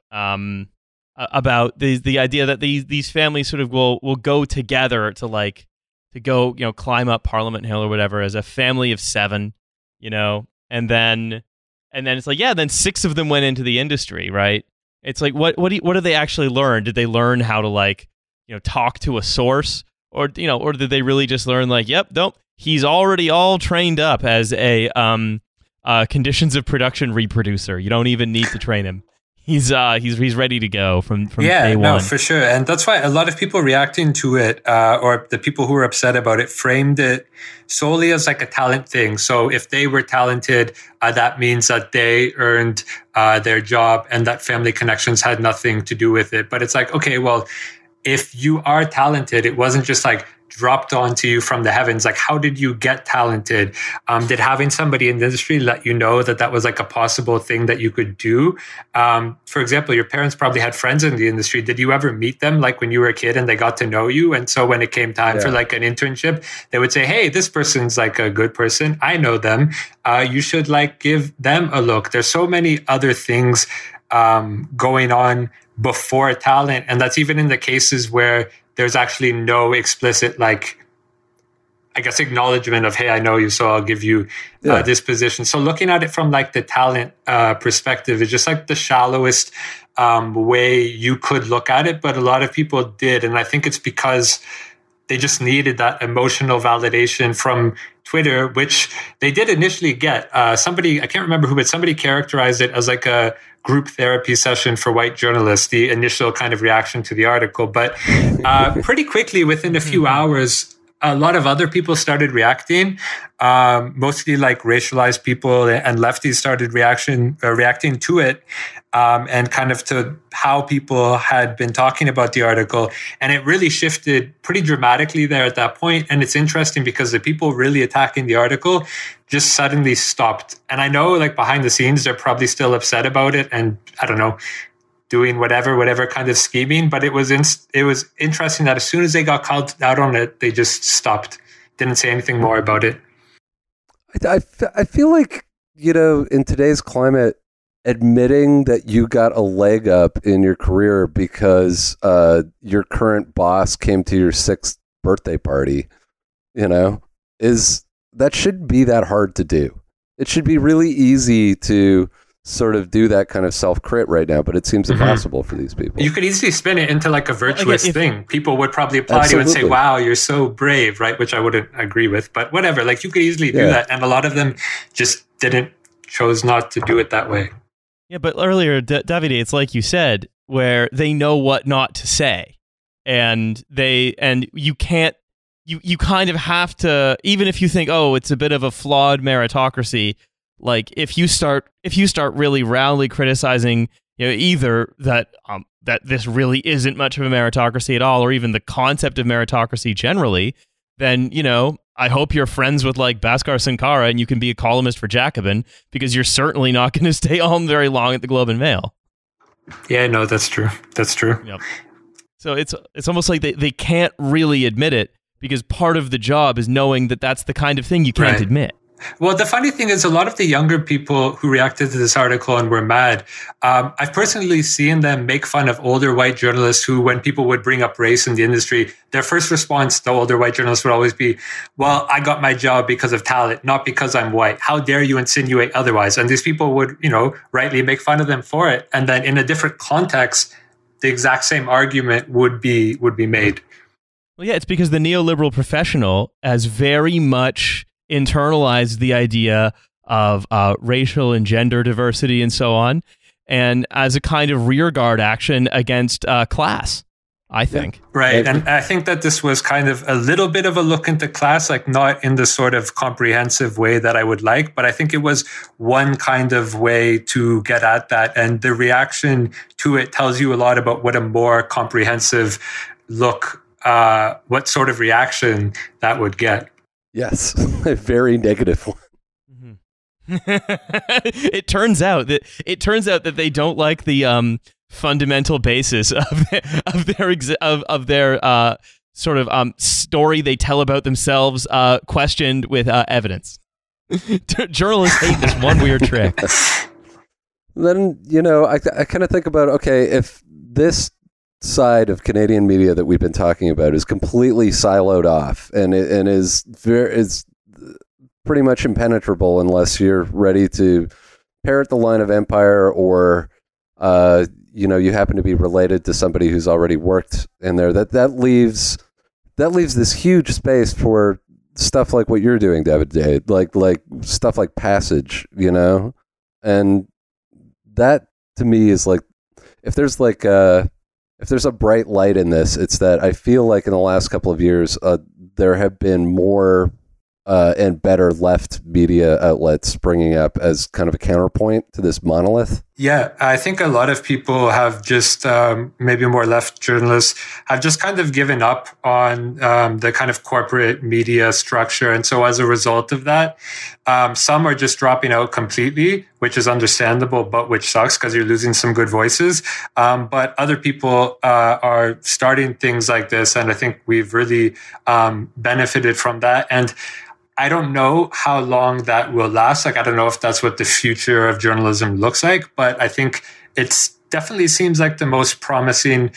Speaker 4: the idea that these families sort of will go together to go, climb up Parliament Hill or whatever as a family of 7, and then it's like, yeah, then 6 of them went into the industry, right? It's like, what did they actually learn? Did they learn how to talk to a source, or did they really just learn he's already all trained up as a conditions of production reproducer. You don't even need to train him. He's ready to go from day one.
Speaker 3: No, for sure. And that's why a lot of people reacting to it, or the people who were upset about it, framed it solely as like a talent thing. So if they were talented, that means that they earned their job, and that family connections had nothing to do with it. But it's like, okay, well, if you are talented, it wasn't just like dropped onto you from the heavens. Like, how did you get talented? Did having somebody in the industry let you know that was like a possible thing that you could do? For example, your parents probably had friends in the industry. Did you ever meet them like when you were a kid and they got to know you? And so when it came time for like an internship, they would say, hey, this person's like a good person. I know them. You should like give them a look. There's so many other things going on before talent. And that's even in the cases where there's actually no explicit, acknowledgement of, hey, I know you, so I'll give you this position. So looking at it from like the talent perspective is just like the shallowest way you could look at it. But a lot of people did. And I think it's because they just needed that emotional validation from Twitter, which they did initially get. Somebody, I can't remember who, but somebody characterized it as like a group therapy session for white journalists, the initial kind of reaction to the article. But pretty quickly, within a few hours, a lot of other people started reacting, mostly like racialized people and lefties started reacting to it, and kind of to how people had been talking about the article. And it really shifted pretty dramatically there at that point. And it's interesting because the people really attacking the article just suddenly stopped. And I know like behind the scenes, they're probably still upset about it. And I don't know, doing whatever kind of scheming. But it was interesting that as soon as they got called out on it, they just stopped, didn't say anything more about it.
Speaker 2: I feel like, in today's climate, admitting that you got a leg up in your career because your current boss came to your 6th birthday party, that shouldn't be that hard to do. It should be really easy to sort of do that kind of self-crit right now, but it seems impossible for these people.
Speaker 3: You could easily spin it into like a virtuous thing. People would probably applaud you and say, wow, you're so brave, right? Which I wouldn't agree with, but whatever. Like you could easily do that. And a lot of them just chose not to do it that way.
Speaker 4: Yeah, but earlier, Davide, it's like you said, where they know what not to say. And you can't, you kind of have to, even if you think, oh, it's a bit of a flawed meritocracy, like if you start really roundly criticizing, either that this really isn't much of a meritocracy at all, or even the concept of meritocracy generally, then I hope you're friends with like Bhaskar Sankara and you can be a columnist for Jacobin, because you're certainly not going to stay on very long at the Globe and Mail.
Speaker 3: Yeah, no, that's true. That's true.
Speaker 4: Yep. So it's almost like they can't really admit it, because part of the job is knowing that that's the kind of thing you can't admit.
Speaker 3: Well, the funny thing is a lot of the younger people who reacted to this article and were mad, I've personally seen them make fun of older white journalists who, when people would bring up race in the industry, their first response to older white journalists would always be, well, I got my job because of talent, not because I'm white. How dare you insinuate otherwise? And these people would, rightly make fun of them for it. And then in a different context, the exact same argument would be made.
Speaker 4: Well, yeah, it's because the neoliberal professional has very much internalized the idea of racial and gender diversity and so on, and as a kind of rearguard action against class, I think.
Speaker 3: Right. And I think that this was kind of a little bit of a look into class, like not in the sort of comprehensive way that I would like, but I think it was one kind of way to get at that. And the reaction to it tells you a lot about what a more comprehensive look, what sort of reaction that would get.
Speaker 2: Yes, a very negative one.
Speaker 4: It turns out that they don't like the fundamental basis of their sort of story they tell about themselves, questioned with evidence. Journalists hate this one weird trick.
Speaker 2: Then, I kind of think about, okay, if this side of Canadian media that we've been talking about is completely siloed off and is pretty much impenetrable unless you're ready to parrot the line of Empire or you happen to be related to somebody who's already worked in there, that leaves this huge space for stuff like what you're doing, David Day, like stuff like Passage, and that to me is like, if there's a bright light in this, it's that I feel like in the last couple of years there have been more and better left media outlets springing up as kind of a counterpoint to this monolith.
Speaker 3: Yeah, I think a lot of people have just, maybe more left journalists, have just kind of given up on the kind of corporate media structure. And so as a result of that, some are just dropping out completely, which is understandable, but which sucks because you're losing some good voices. But other people are starting things like this. And I think we've really benefited from that. And I don't know how long that will last. Like, I don't know if that's what the future of journalism looks like, but I think it's definitely seems like the most promising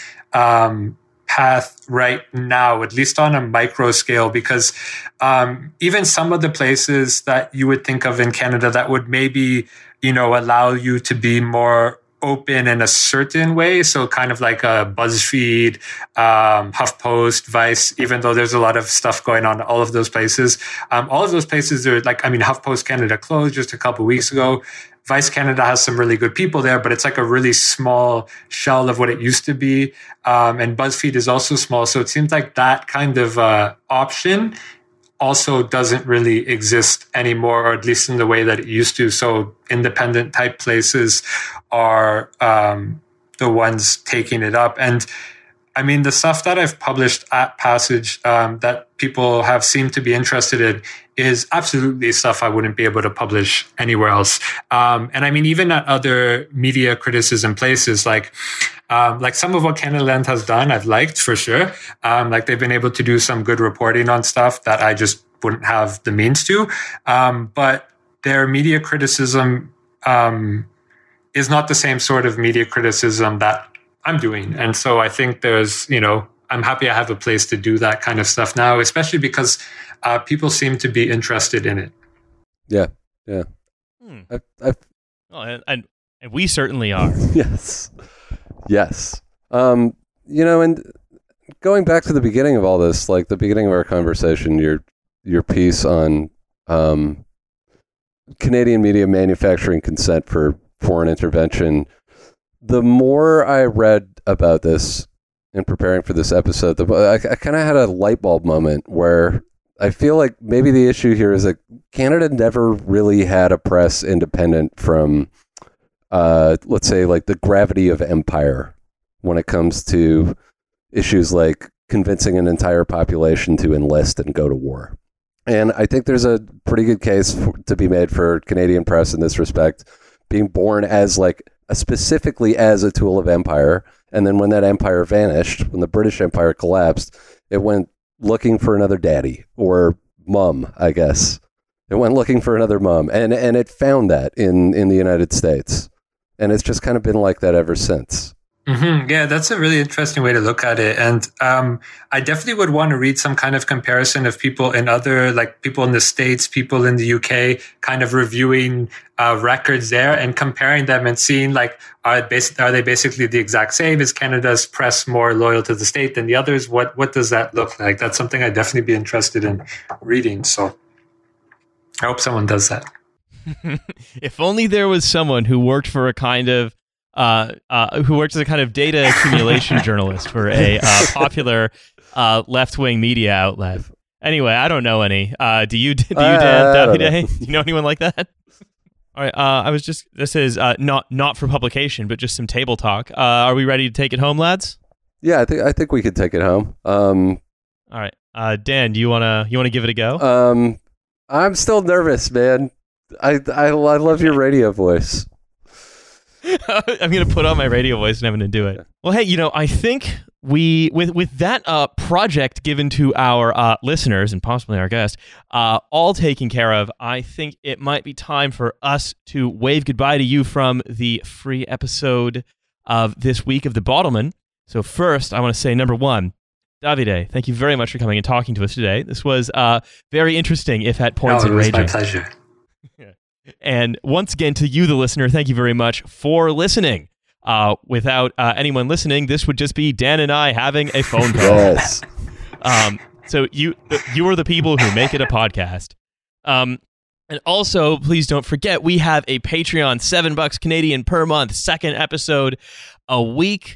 Speaker 3: path right now, at least on a micro scale, because even some of the places that you would think of in Canada that would maybe, allow you to be more open in a certain way. So kind of like a BuzzFeed, HuffPost, Vice, even though there's a lot of stuff going on in all of those places. All of those places are HuffPost Canada closed just a couple of weeks ago. Vice Canada has some really good people there, but it's like a really small shell of what it used to be. And BuzzFeed is also small. So it seems like that kind of option also doesn't really exist anymore, or at least in the way that it used to. So independent type places are the ones taking it up. And I mean, the stuff that I've published at Passage that people have seemed to be interested in is absolutely stuff I wouldn't be able to publish anywhere else. And I mean, even at other media criticism places, like some of what Canadaland has done, I've liked for sure. Like they've been able to do some good reporting on stuff that I just wouldn't have the means to. But their media criticism is not the same sort of media criticism that I'm doing. And so I think there's, I'm happy I have a place to do that kind of stuff now, especially because people seem to be interested in it.
Speaker 2: Yeah.
Speaker 4: And we certainly are.
Speaker 2: Yes. And going back to the beginning of all this, like the beginning of our conversation, your piece on Canadian media manufacturing consent for foreign intervention, the more I read about this in preparing for this episode, I kind of had a light bulb moment where I feel like maybe the issue here is that Canada never really had a press independent from, let's say, like the gravity of empire when it comes to issues like convincing an entire population to enlist and go to war. And I think there's a pretty good case to be made for Canadian press in this respect, being born as specifically as a tool of empire. And then when that empire vanished, when the British Empire collapsed, it went looking for another daddy or mum, I guess. It went looking for another mum. And it found that in the United States. And it's just kind of been like that ever since.
Speaker 3: Mm-hmm. Yeah, that's a really interesting way to look at it. And I definitely would want to read some kind of comparison of people in other, like people in the States, people in the UK, kind of reviewing records there and comparing them and seeing like, are they basically the exact same? Is Canada's press more loyal to the state than the others? What does that look like? That's something I'd definitely be interested in reading. So I hope someone does that.
Speaker 4: If only there was someone who worked for a kind of who works as a kind of data accumulation journalist for a popular left-wing media outlet. Anyway, I don't know any. Do you, Dan? Do you know anyone like that? All right. This is not for publication, but just some table talk. Are we ready to take it home, lads?
Speaker 2: Yeah, I think we could take it home.
Speaker 4: All right. Dan, do you wanna give it a go?
Speaker 2: I'm still nervous, man. I love your radio voice.
Speaker 4: I'm going to put on my radio voice and I'm going to do it. Well, hey, I think with that project given to our listeners and possibly our guest, all taken care of, I think it might be time for us to wave goodbye to you from the free episode of this week of The Bottleman. So first, I want to say, number one, Davide, thank you very much for coming and talking to us today. This was very interesting, if at points enraging.
Speaker 3: It was my pleasure.
Speaker 4: And once again, to you, the listener, thank you very much for listening. Without anyone listening, this would just be Dan and I having a phone call.
Speaker 2: Yes.
Speaker 4: So you are the people who make it a podcast. And also, please don't forget, we have a Patreon, $7 Canadian per month, second episode a week.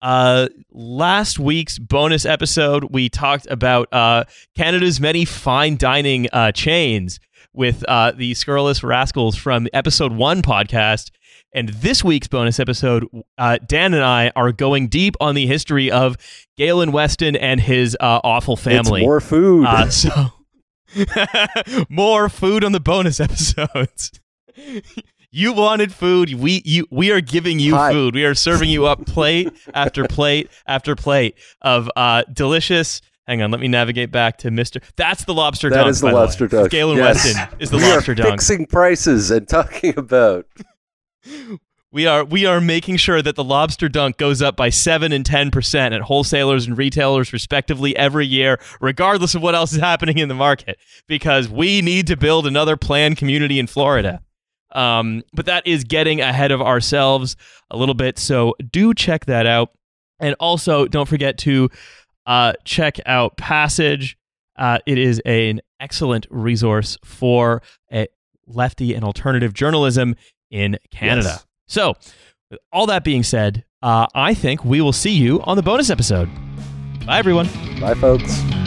Speaker 4: Last week's bonus episode, we talked about Canada's many fine dining chains with the Scurrilous Rascals from the episode 1 podcast. And this week's bonus episode, Dan and I are going deep on the history of Galen Weston and his awful family.
Speaker 2: It's more food.
Speaker 4: So more food on the bonus episodes. You wanted food. We are giving you food. We are serving you up plate after plate after plate of delicious. Hang on, let me navigate back to Mr. That's the lobster dunk.
Speaker 2: That is the lobster dunk.
Speaker 4: Galen Weston is the lobster dunk.
Speaker 2: We are fixing prices and talking about.
Speaker 4: We are making sure that the lobster dunk goes up by 7 and 10% at wholesalers and retailers respectively every year, regardless of what else is happening in the market, because we need to build another planned community in Florida. But that is getting ahead of ourselves a little bit, so do check that out. And also, don't forget to check out Passage. It is an excellent resource for lefty and alternative journalism in Canada. Yes. So, with all that being said, I think we will see you on the bonus episode. Bye, everyone.
Speaker 2: Bye, folks.